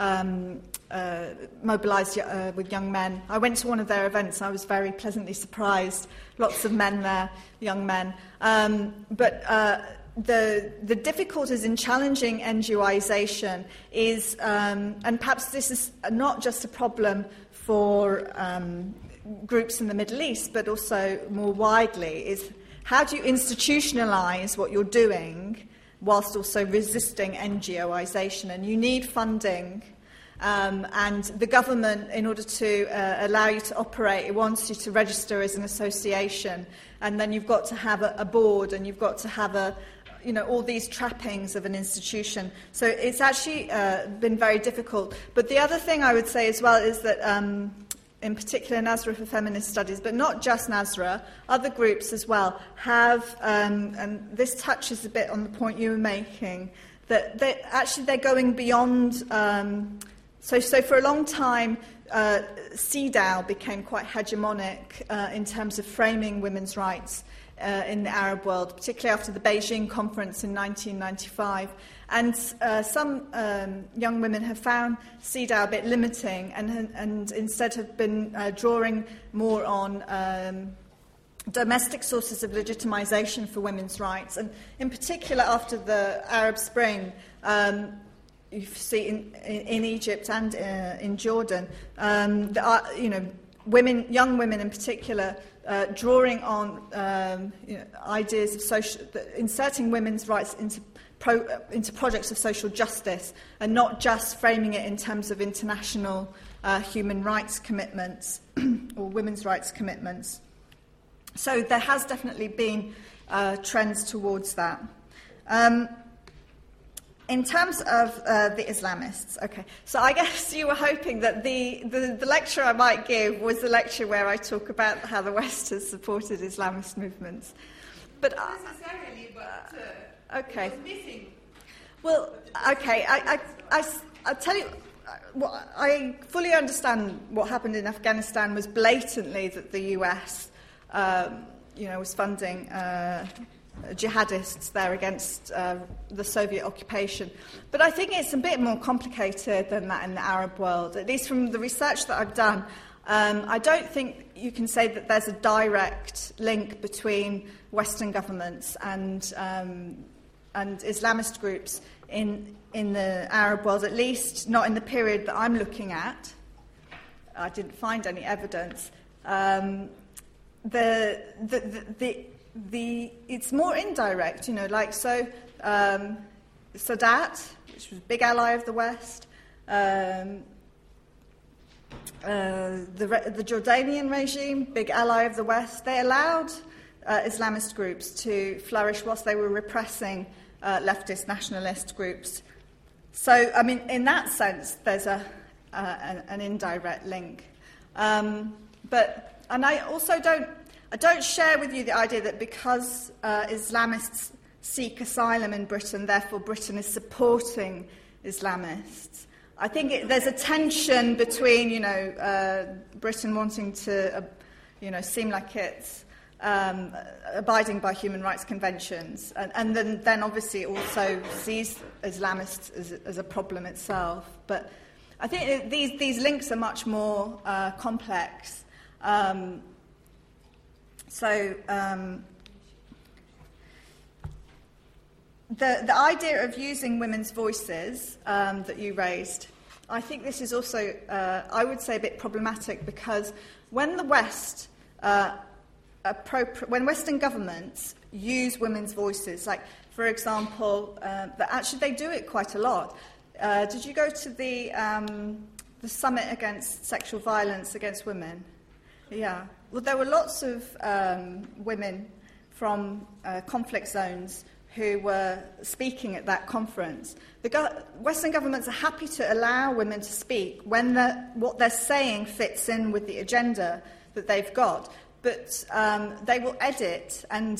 mobilised with young men. I went to one of their events. I was very pleasantly surprised. Lots of men there, young men. But the difficulties in challenging NGOization is, and perhaps this is not just a problem for groups in the Middle East, but also more widely, is how do you institutionalise what you're doing whilst also resisting NGOization? And you need funding. And the government, in order to allow you to operate, it wants you to register as an association, and then you've got to have a board, and you've got to have all these trappings of an institution. So it's actually been very difficult. But the other thing I would say as well is that, in particular, Nazareth for Feminist Studies, but not just Nazareth, other groups as well have, and this touches a bit on the point you were making, that they're going beyond. So for a long time, CEDAW became quite hegemonic in terms of framing women's rights in the Arab world, particularly after the Beijing conference in 1995. And some young women have found CEDAW a bit limiting and instead have been drawing more on domestic sources of legitimization for women's rights. And in particular, after the Arab Spring, you see in Egypt and in Jordan, young women in particular, drawing on ideas of inserting women's rights into projects of social justice, and not just framing it in terms of international human rights commitments or women's rights commitments. So there has definitely been trends towards that. In terms of the Islamists, okay, so I guess you were hoping that the lecture I might give was the lecture where I talk about how the West has supported Islamist movements. But not necessarily, but okay. It was missing. Well, okay, I'll tell you, I fully understand what happened in Afghanistan was blatantly that the US, was funding jihadists there against the Soviet occupation. But I think it's a bit more complicated than that in the Arab world, at least from the research that I've done. I don't think you can say that there's a direct link between Western governments and Islamist groups in the Arab world, at least not in the period that I'm looking at. I didn't find any evidence. It's more indirect, Sadat, which was a big ally of the West, the Jordanian regime, big ally of the West, they allowed Islamist groups to flourish whilst they were repressing leftist nationalist groups. So, I mean, in that sense, there's an indirect link. And I also don't share with you the idea that because Islamists seek asylum in Britain, therefore Britain is supporting Islamists. I think there's a tension between, Britain wanting to, seem like it's abiding by human rights conventions, and then obviously it also sees Islamists as a problem itself. But I think these links are much more complex. The idea of using women's voices that you raised, I think this is also, I would say, a bit problematic, because when the West, when Western governments use women's voices, like, for example, actually they do it quite a lot. Did you go to the Summit Against Sexual Violence Against Women? Yeah. Well, there were lots of women from conflict zones who were speaking at that conference. Western governments are happy to allow women to speak when what they're saying fits in with the agenda that they've got. But they will edit and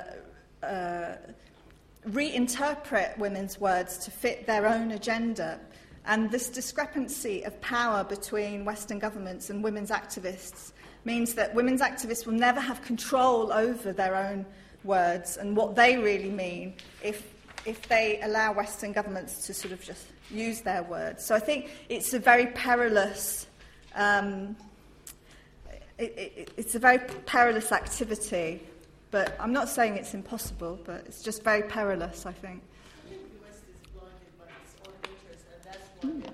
reinterpret women's words to fit their own agenda. And this discrepancy of power between Western governments and women's activists means that women's activists will never have control over their own words and what they really mean if they allow Western governments to sort of just use their words. So I think it's a very perilous it's a very perilous activity, but I'm not saying it's impossible, but it's just very perilous, I think. The West is blinded by its own interests, and that's why they are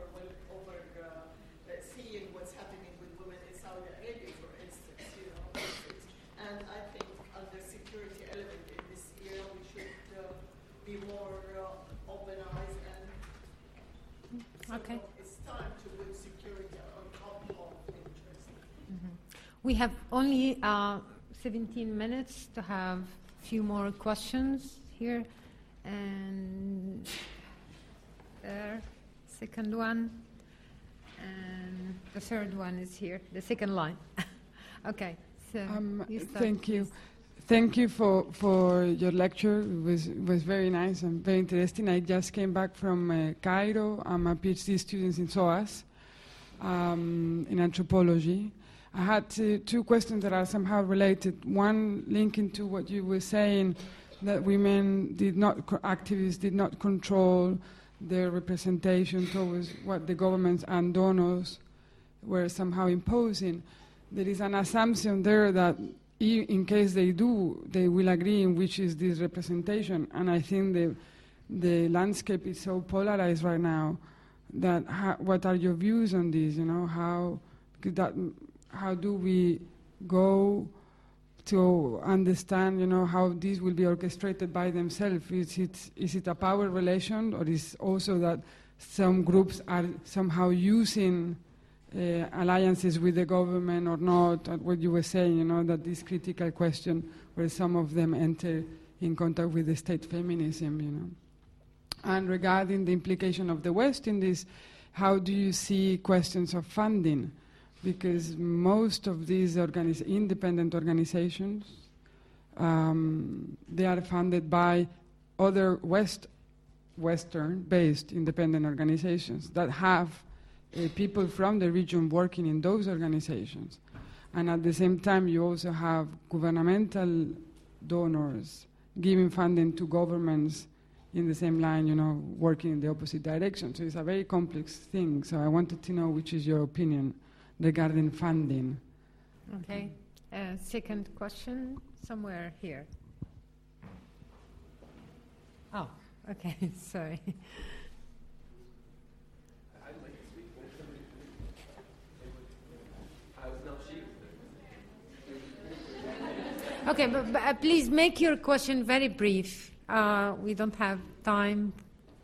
seeing what's happening with women in Saudi Arabia, for instance. And I think under security element in this era, we should be more open eyes and it's time to put security on top of interest. Mm-hmm. We have only 17 minutes to have a few more questions here. And there, second one. And the third one is here, the second line. Okay. So you start, thank you. please. Thank you for your lecture. It was very nice and very interesting. I just came back from Cairo. I'm a PhD student in SOAS in anthropology. I had two questions that are somehow related. One linking to what you were saying, that women activists did not control their representation towards what the governments and donors were somehow imposing. There is an assumption there that in case they do, they will agree in which is this representation. And I think the landscape is so polarized right now that what are your views on this? You know, how do we go to understand, you know, how this will be orchestrated by themselves? Is it a power relation, or is also that some groups are somehow using alliances with the government or not? What you were saying, you know, that this critical question where some of them enter in contact with the state feminism, you know. And regarding the implication of the West in this, how do you see questions of funding? Because most of these independent organizations, they are funded by other Western-based independent organizations that have people from the region working in those organizations. And at the same time, you also have governmental donors giving funding to governments in the same line, you know, working in the opposite direction. So it's a very complex thing. So I wanted to know which is your opinion regarding funding. Okay. Second question, somewhere here. Oh, okay, sorry. Okay, but please make your question very brief. We don't have time.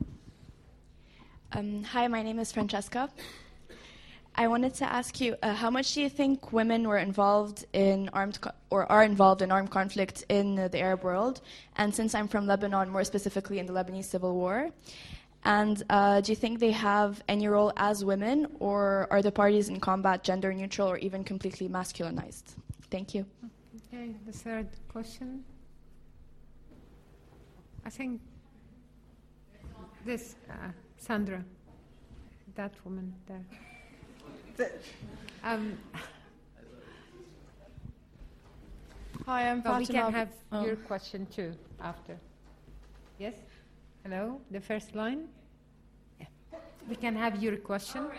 Hi, my name is Francesca. I wanted to ask you, how much do you think women were involved in are involved in armed conflict in the Arab world? And since I'm from Lebanon, more specifically in the Lebanese Civil War, and do you think they have any role as women, or are the parties in combat gender neutral or even completely masculinized? Thank you. Okay, the third question. I think this, Sandra, that woman there. Hi, I'm Fatima. We can have your question too after. Yes? Hello, the first line? Yeah. We can have your question.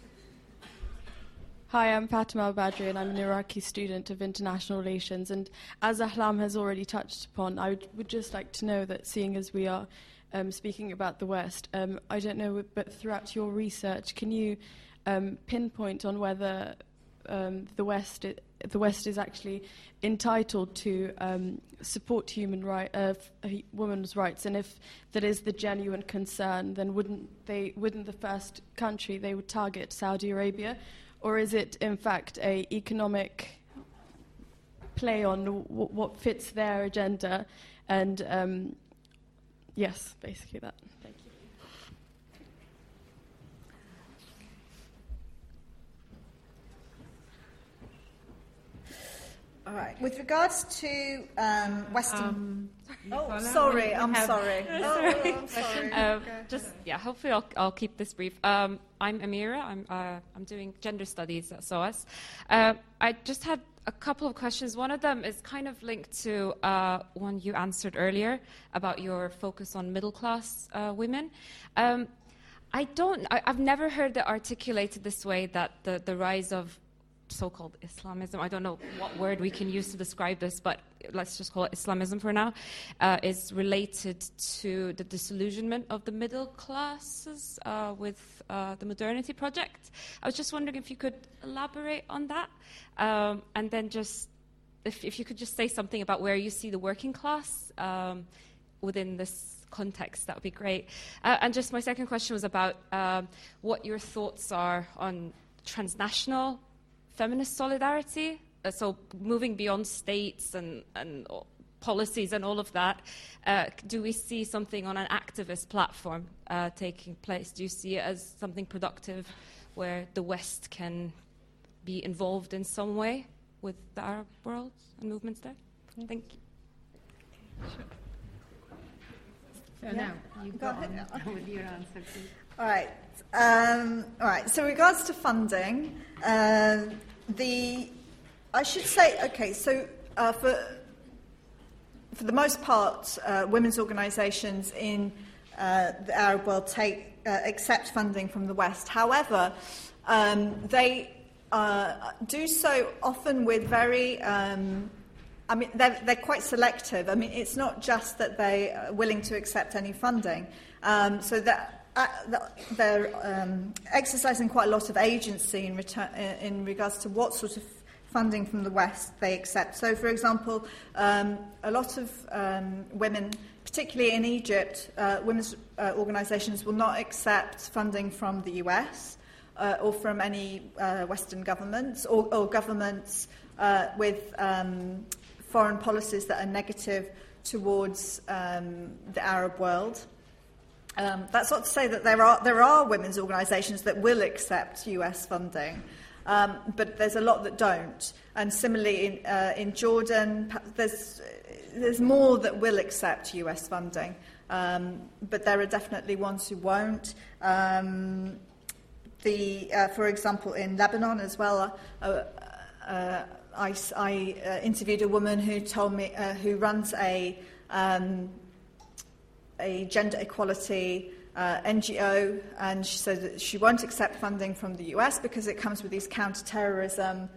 Hi, I'm Fatima Badri, and I'm an Iraqi student of international relations. And as Ahlam has already touched upon, I would just like to know that, seeing as we are speaking about the West, I don't know, but throughout your research, can you pinpoint on whether the West is actually entitled to support women's rights, and if that is the genuine concern, then wouldn't the first country they would target Saudi Arabia, or is it in fact a economic play on what fits their agenda? And yes, basically that. Thank you. All right. With regards to Western... I'm sorry. Hopefully I'll keep this brief. I'm Amira. I'm doing gender studies at SOAS. I just had a couple of questions. One of them is kind of linked to one you answered earlier about your focus on middle-class women. I've never heard it articulated this way, that the rise of so-called Islamism, I don't know what word we can use to describe this, but let's just call it Islamism for now, is related to the disillusionment of the middle classes with the modernity project. I was just wondering if you could elaborate on that, and then just if you could just say something about where you see the working class within this context, that would be great. And just my second question was about what your thoughts are on transnational feminist solidarity, so moving beyond states and policies and all of that. Do we see something on an activist platform taking place? Do you see it as something productive where the West can be involved in some way with the Arab world and movements there? Thank you. So now you go on with your answer, please. All right. All right. So, in regards to funding, I should say, okay. So, for the most part, women's organisations in the Arab world accept funding from the West. However, they do so often with very. They're quite selective. I mean, it's not just that they are willing to accept any funding. So that they're exercising quite a lot of agency in regards to what sort of funding from the West they accept. So, for example, a lot of women, particularly in Egypt, women's organisations will not accept funding from the US or from any Western governments or governments with foreign policies that are negative towards the Arab world. That's not to say that there are women's organisations that will accept US funding, but there's a lot that don't. And similarly, in Jordan, there's more that will accept US funding, but there are definitely ones who won't. For example, in Lebanon as well, I interviewed a woman who told me who runs a gender equality NGO, and she said that she won't accept funding from the US because it comes with these counter-terrorism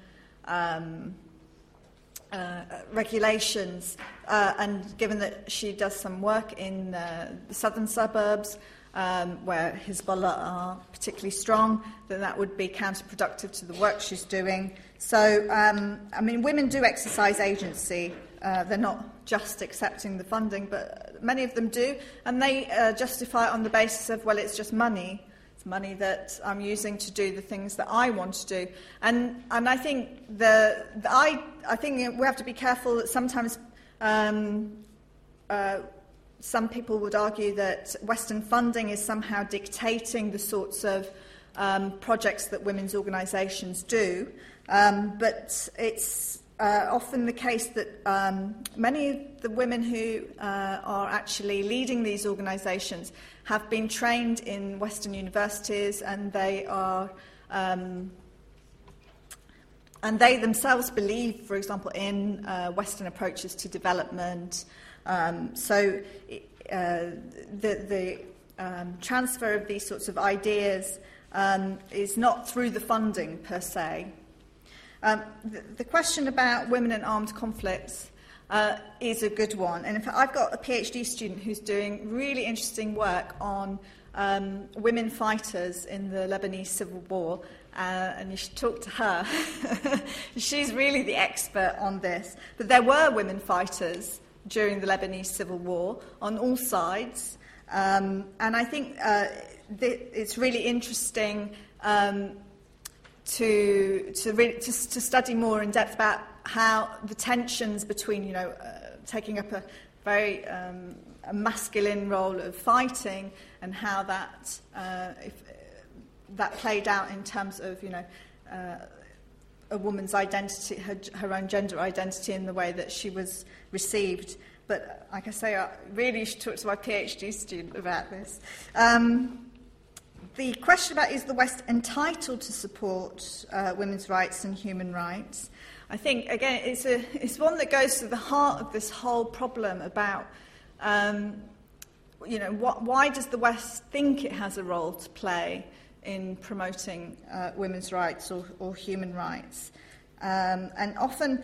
regulations, and given that she does some work in the southern suburbs where Hezbollah are particularly strong, then that would be counterproductive to the work she's doing. So, women do exercise agency. They're not just accepting the funding, but many of them do, and they justify it on the basis of, well, it's just money. It's money that I'm using to do the things that I want to do. And I think I think we have to be careful that sometimes some people would argue that Western funding is somehow dictating the sorts of projects that women's organisations do, but it's often the case that many of the women who are actually leading these organisations have been trained in Western universities, and they are and they themselves believe, for example, in Western approaches to development. So the transfer of these sorts of ideas is not through the funding per se. The question about women in armed conflicts is a good one. And in fact, I've got a PhD student who's doing really interesting work on women fighters in the Lebanese civil war. And you should talk to her. She's really the expert on this. But there were women fighters during the Lebanese civil war on all sides. And I think it's really interesting to study more in depth about how the tensions between, taking up a very a masculine role of fighting, and how that that played out in terms of a woman's identity, her own gender identity, in the way that she was received. But like I say, I really should talk to my PhD student about this. The question about, is the West entitled to support women's rights and human rights? I think, again, it's one that goes to the heart of this whole problem about, why does the West think it has a role to play in promoting women's rights or human rights? And often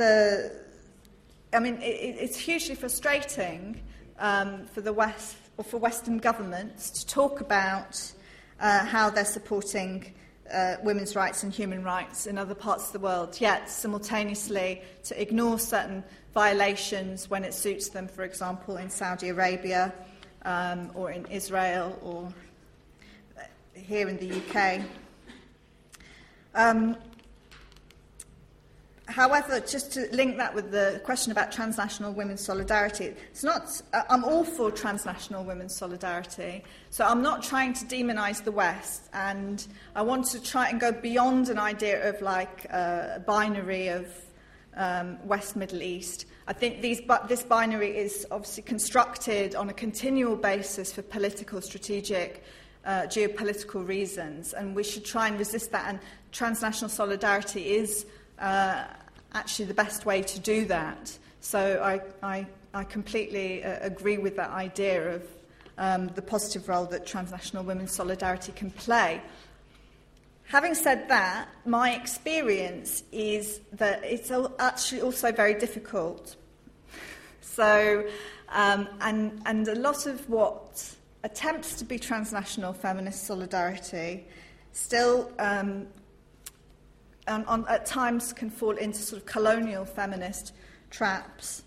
it's hugely frustrating for the West or for Western governments to talk about how they're supporting women's rights and human rights in other parts of the world, yet simultaneously to ignore certain violations when it suits them, for example, in Saudi Arabia or in Israel or here in the UK. However, just to link that with the question about transnational women's solidarity, it's not. I'm all for transnational women's solidarity, so I'm not trying to demonise the West, and I want to try and go beyond an idea of like a binary of West Middle East. I think this binary is obviously constructed on a continual basis for political, strategic, geopolitical reasons, and we should try and resist that, and transnational solidarity is actually the best way to do that. So I completely agree with that idea of the positive role that transnational women's solidarity can play. Having said that, my experience is that it's actually also very difficult. So, and a lot of what attempts to be transnational feminist solidarity still at times can fall into sort of colonial feminist traps.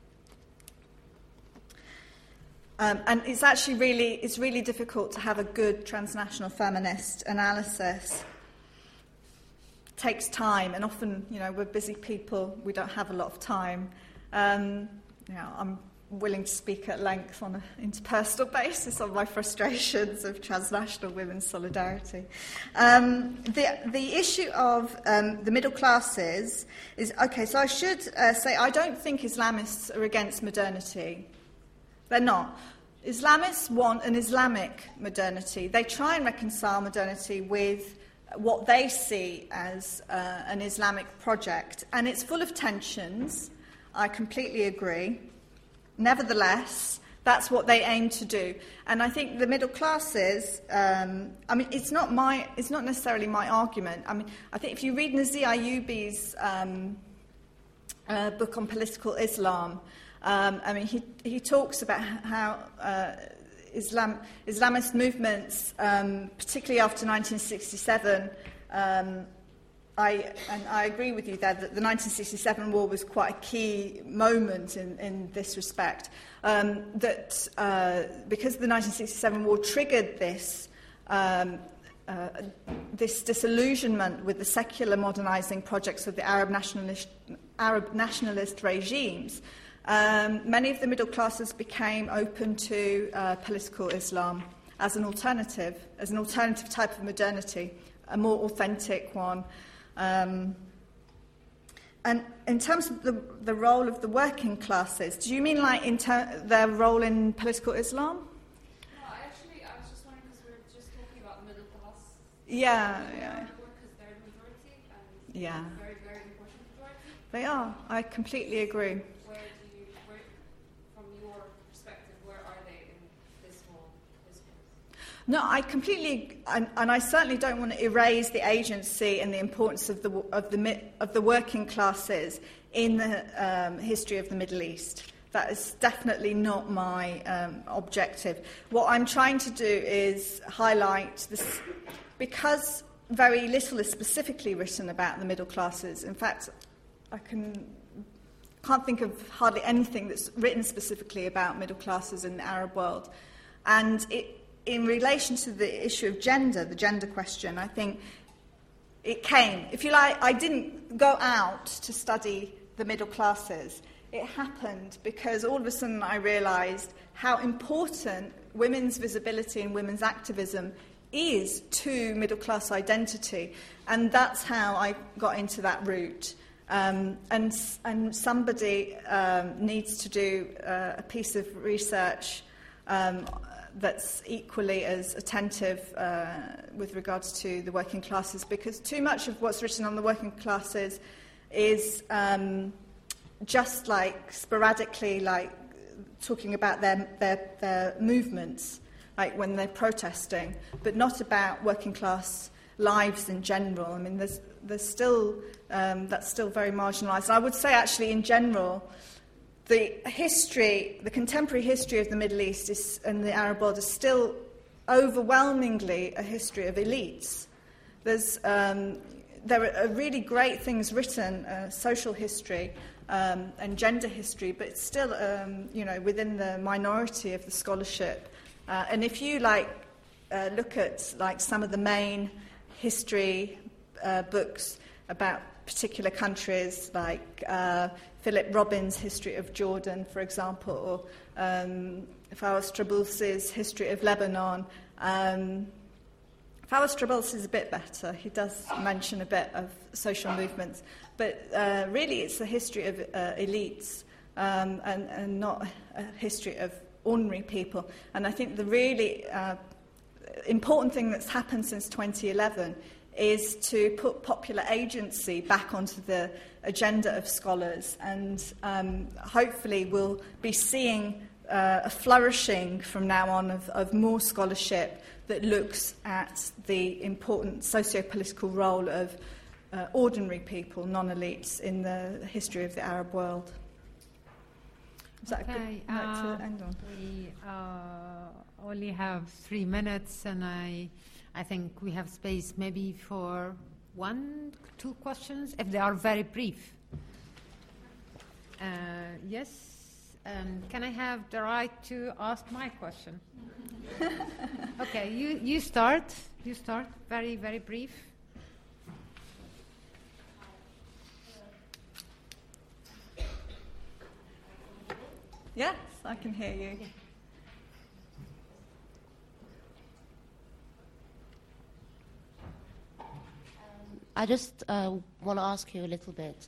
And it's actually really difficult to have a good transnational feminist analysis. It takes time, and often, we're busy people. We don't have a lot of time. I'm willing to speak at length on an interpersonal basis on my frustrations of transnational women's solidarity. The issue of the middle classes is, okay, so I should say I don't think Islamists are against modernity. They're not. Islamists want an Islamic modernity. They try and reconcile modernity with what they see as an Islamic project. And it's full of tensions. I completely agree. Nevertheless, that's what they aim to do. And I think the middle classes, it's not necessarily my argument. I think if you read Nazir Ayyubi's book on political Islam, he talks about how Islamist movements, particularly after 1967, I agree with you there that the 1967 war was quite a key moment in this respect. Because the 1967 war triggered this disillusionment with the secular modernising projects of the Arab nationalist regimes. Many of the middle classes became open to political Islam as an alternative type of modernity, a more authentic one. And in terms of the role of the working classes, do you mean like their role in political Islam? No, I was just wondering because we were just talking about middle class. Yeah. Because they're the majority and very, very important majority. They are. I completely agree. From your perspective, where are they in this whole discourse? No, I completely, and I certainly don't want to erase the agency and the importance of the working classes in the history of the Middle East. That is definitely not my objective. What I'm trying to do is highlight this, because very little is specifically written about the middle classes. In fact, I can't think of hardly anything that's written specifically about middle classes in the Arab world. And in relation to the issue of gender, the gender question, I think it came. If you like, I didn't go out to study the middle classes. It happened because all of a sudden I realised how important women's visibility and women's activism is to middle class identity. And that's how I got into that route. And somebody needs to do a piece of research that's equally as attentive with regards to the working classes, because too much of what's written on the working classes is just like sporadically like talking about their movements, like when they're protesting, but not about working class lives in general. I mean, there's still that's still very marginalised. And I would say, actually, in general, the contemporary history of the Middle East and the Arab world is still overwhelmingly a history of elites. There are really great things written, social history and gender history, but it's still, within the minority of the scholarship. And if you look at some of the main history books about particular countries, like Philip Robbins' History of Jordan, for example, or Fawaz Trabulsi's History of Lebanon, Fawaz Trabulsi is a bit better. He does mention a bit of social movements, but really it's the history of elites and not a history of ordinary people. And I think the really important thing that's happened since 2011 is to put popular agency back onto the agenda of scholars, and hopefully we'll be seeing a flourishing from now on of more scholarship that looks at the important socio-political role of ordinary people, non-elites, in the history of the Arab world. Is that a good note to end on? We only have 3 minutes, and I think we have space maybe for 1, 2 questions, if they are very brief. Yes. Can I have the right to ask my question? Okay, you start. You start. Very, very brief. Yes, I can hear you. Yeah. I just want to ask you a little bit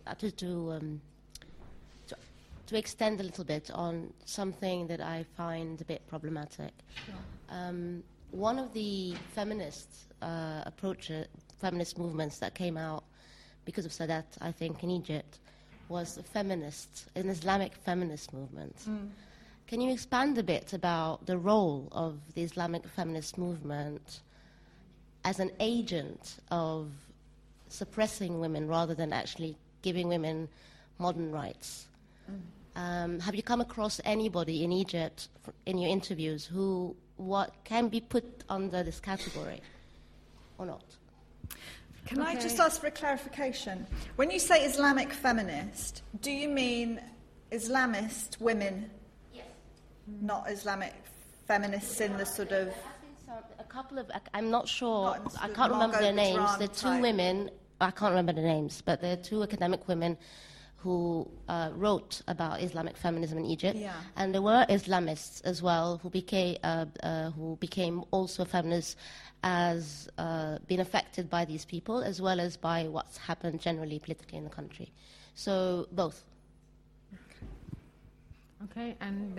to extend a little bit on something that I find a bit problematic. Sure. One of the feminist feminist movements that came out because of Sadat, I think, in Egypt, was an Islamic feminist movement. Mm. Can you expand a bit about the role of the Islamic feminist movement as an agent of suppressing women rather than actually giving women modern rights? Have you come across anybody in Egypt in your interviews what can be put under this category or not? Can I just ask for a clarification? When you say Islamic feminist, do you mean Islamist women? Yes. Not Islamic feminists in the sort of... A couple of, I'm not sure, I can't remember their names. There are 2 women, I can't remember the names, but there are 2 academic women who wrote about Islamic feminism in Egypt, and there were Islamists as well who became also feminists, as being affected by these people as well as by what's happened generally politically in the country. So both. Okay, and.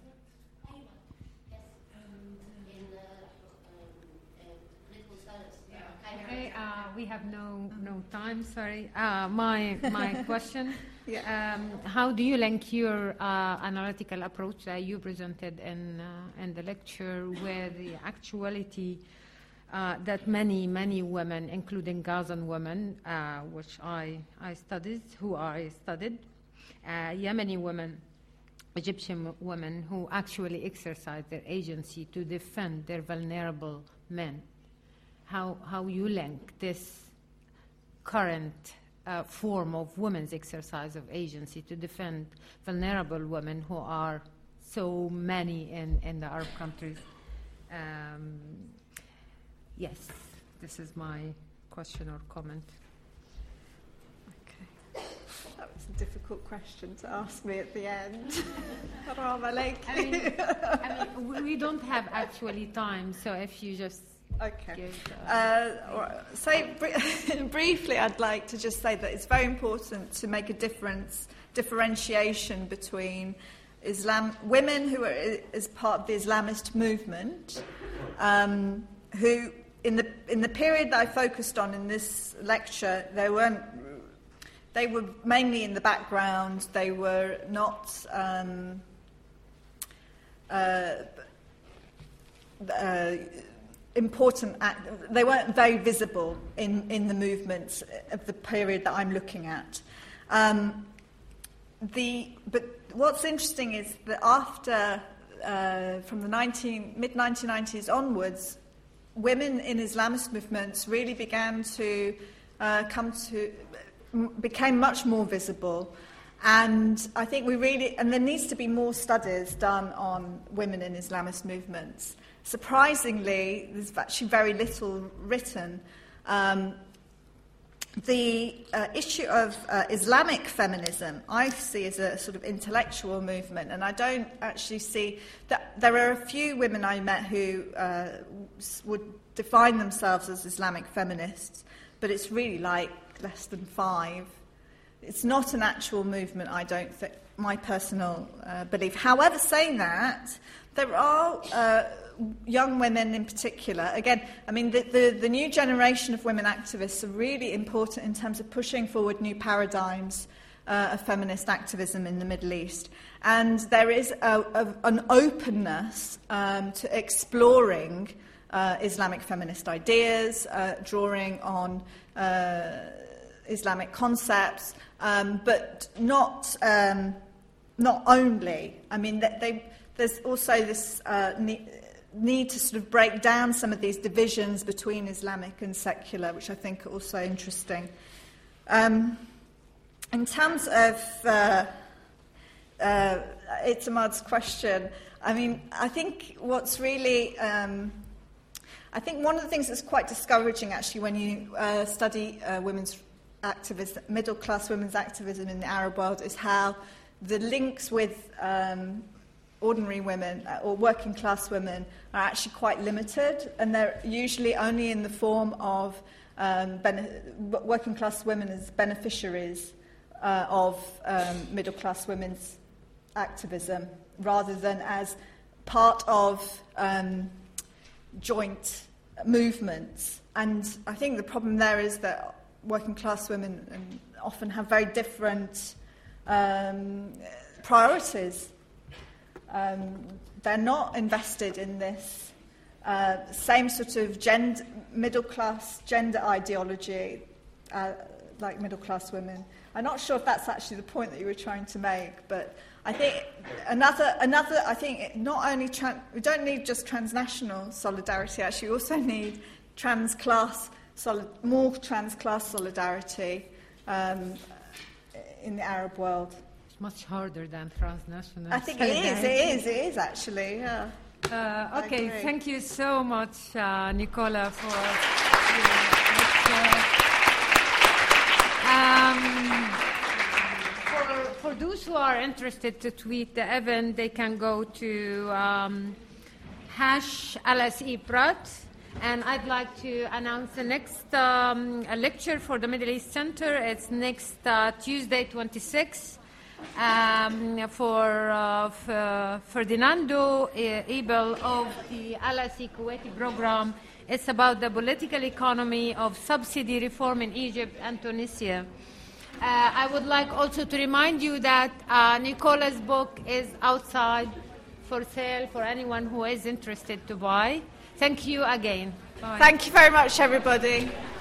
Okay, we have no time. Sorry. My question. How do you link your analytical approach that you presented in the lecture with the actuality that many women, including Gazan women, which I studied, Yemeni women, Egyptian women, who actually exercise their agency to defend their vulnerable men? How you link this current form of women's exercise of agency to defend vulnerable women who are so many in the Arab countries? Yes, this is my question or comment. Okay. That was a difficult question to ask me at the end. We don't have actually time, so if you just... Okay. Briefly, I'd like to just say that it's very important to make a differentiation between women who are as part of the Islamist movement, who in the period that I focused on in this lecture, they were mainly in the background. They were not. Important. They weren't very visible in the movements of the period that I'm looking at. But what's interesting is that after, from the mid-1990s onwards, women in Islamist movements really began to became much more visible. And I think there needs to be more studies done on women in Islamist movements. Surprisingly, there's actually very little written. the issue of Islamic feminism I see as a sort of intellectual movement, and I don't actually see that. There are a few women I met who would define themselves as Islamic feminists, but it's really like less than 5. It's not an actual movement, I don't think, my personal belief. However, saying that, there are young women in particular. Again, I mean, the new generation of women activists are really important in terms of pushing forward new paradigms of feminist activism in the Middle East. And there is an openness to exploring Islamic feminist ideas, drawing on Islamic concepts, but not only. I mean, there's also this need to sort of break down some of these divisions between Islamic and secular, which I think are also interesting. In terms of Itamad's question, I mean, I think what's really... I think one of the things that's quite discouraging, actually, when you study women's activism, middle-class women's activism in the Arab world, is how the links with ordinary women or working-class women are actually quite limited, and they're usually only in the form of working-class women as beneficiaries of middle-class women's activism, rather than as part of joint movements. And I think the problem there is that working-class women often have very different priorities. They're not invested in this same sort of middle-class gender ideology like middle-class women. I'm not sure if that's actually the point that you were trying to make, but I think another. I think not only we don't need just transnational solidarity. Actually, we also need more trans-class solidarity in the Arab world. It's much harder than transnational. I think it is actually. Yeah. Okay, thank you so much, Nicola, for for those who are interested to tweet the event, they can go to #LSEPrat. And I'd like to announce the next lecture for the Middle East Center. It's next Tuesday, 26th, for Ferdinando Ebel of the LSE Kuwaiti program. It's about the political economy of subsidy reform in Egypt and Tunisia. I would like also to remind you that Nicola's book is outside for sale for anyone who is interested to buy. Thank you again. Bye. Thank you very much, everybody.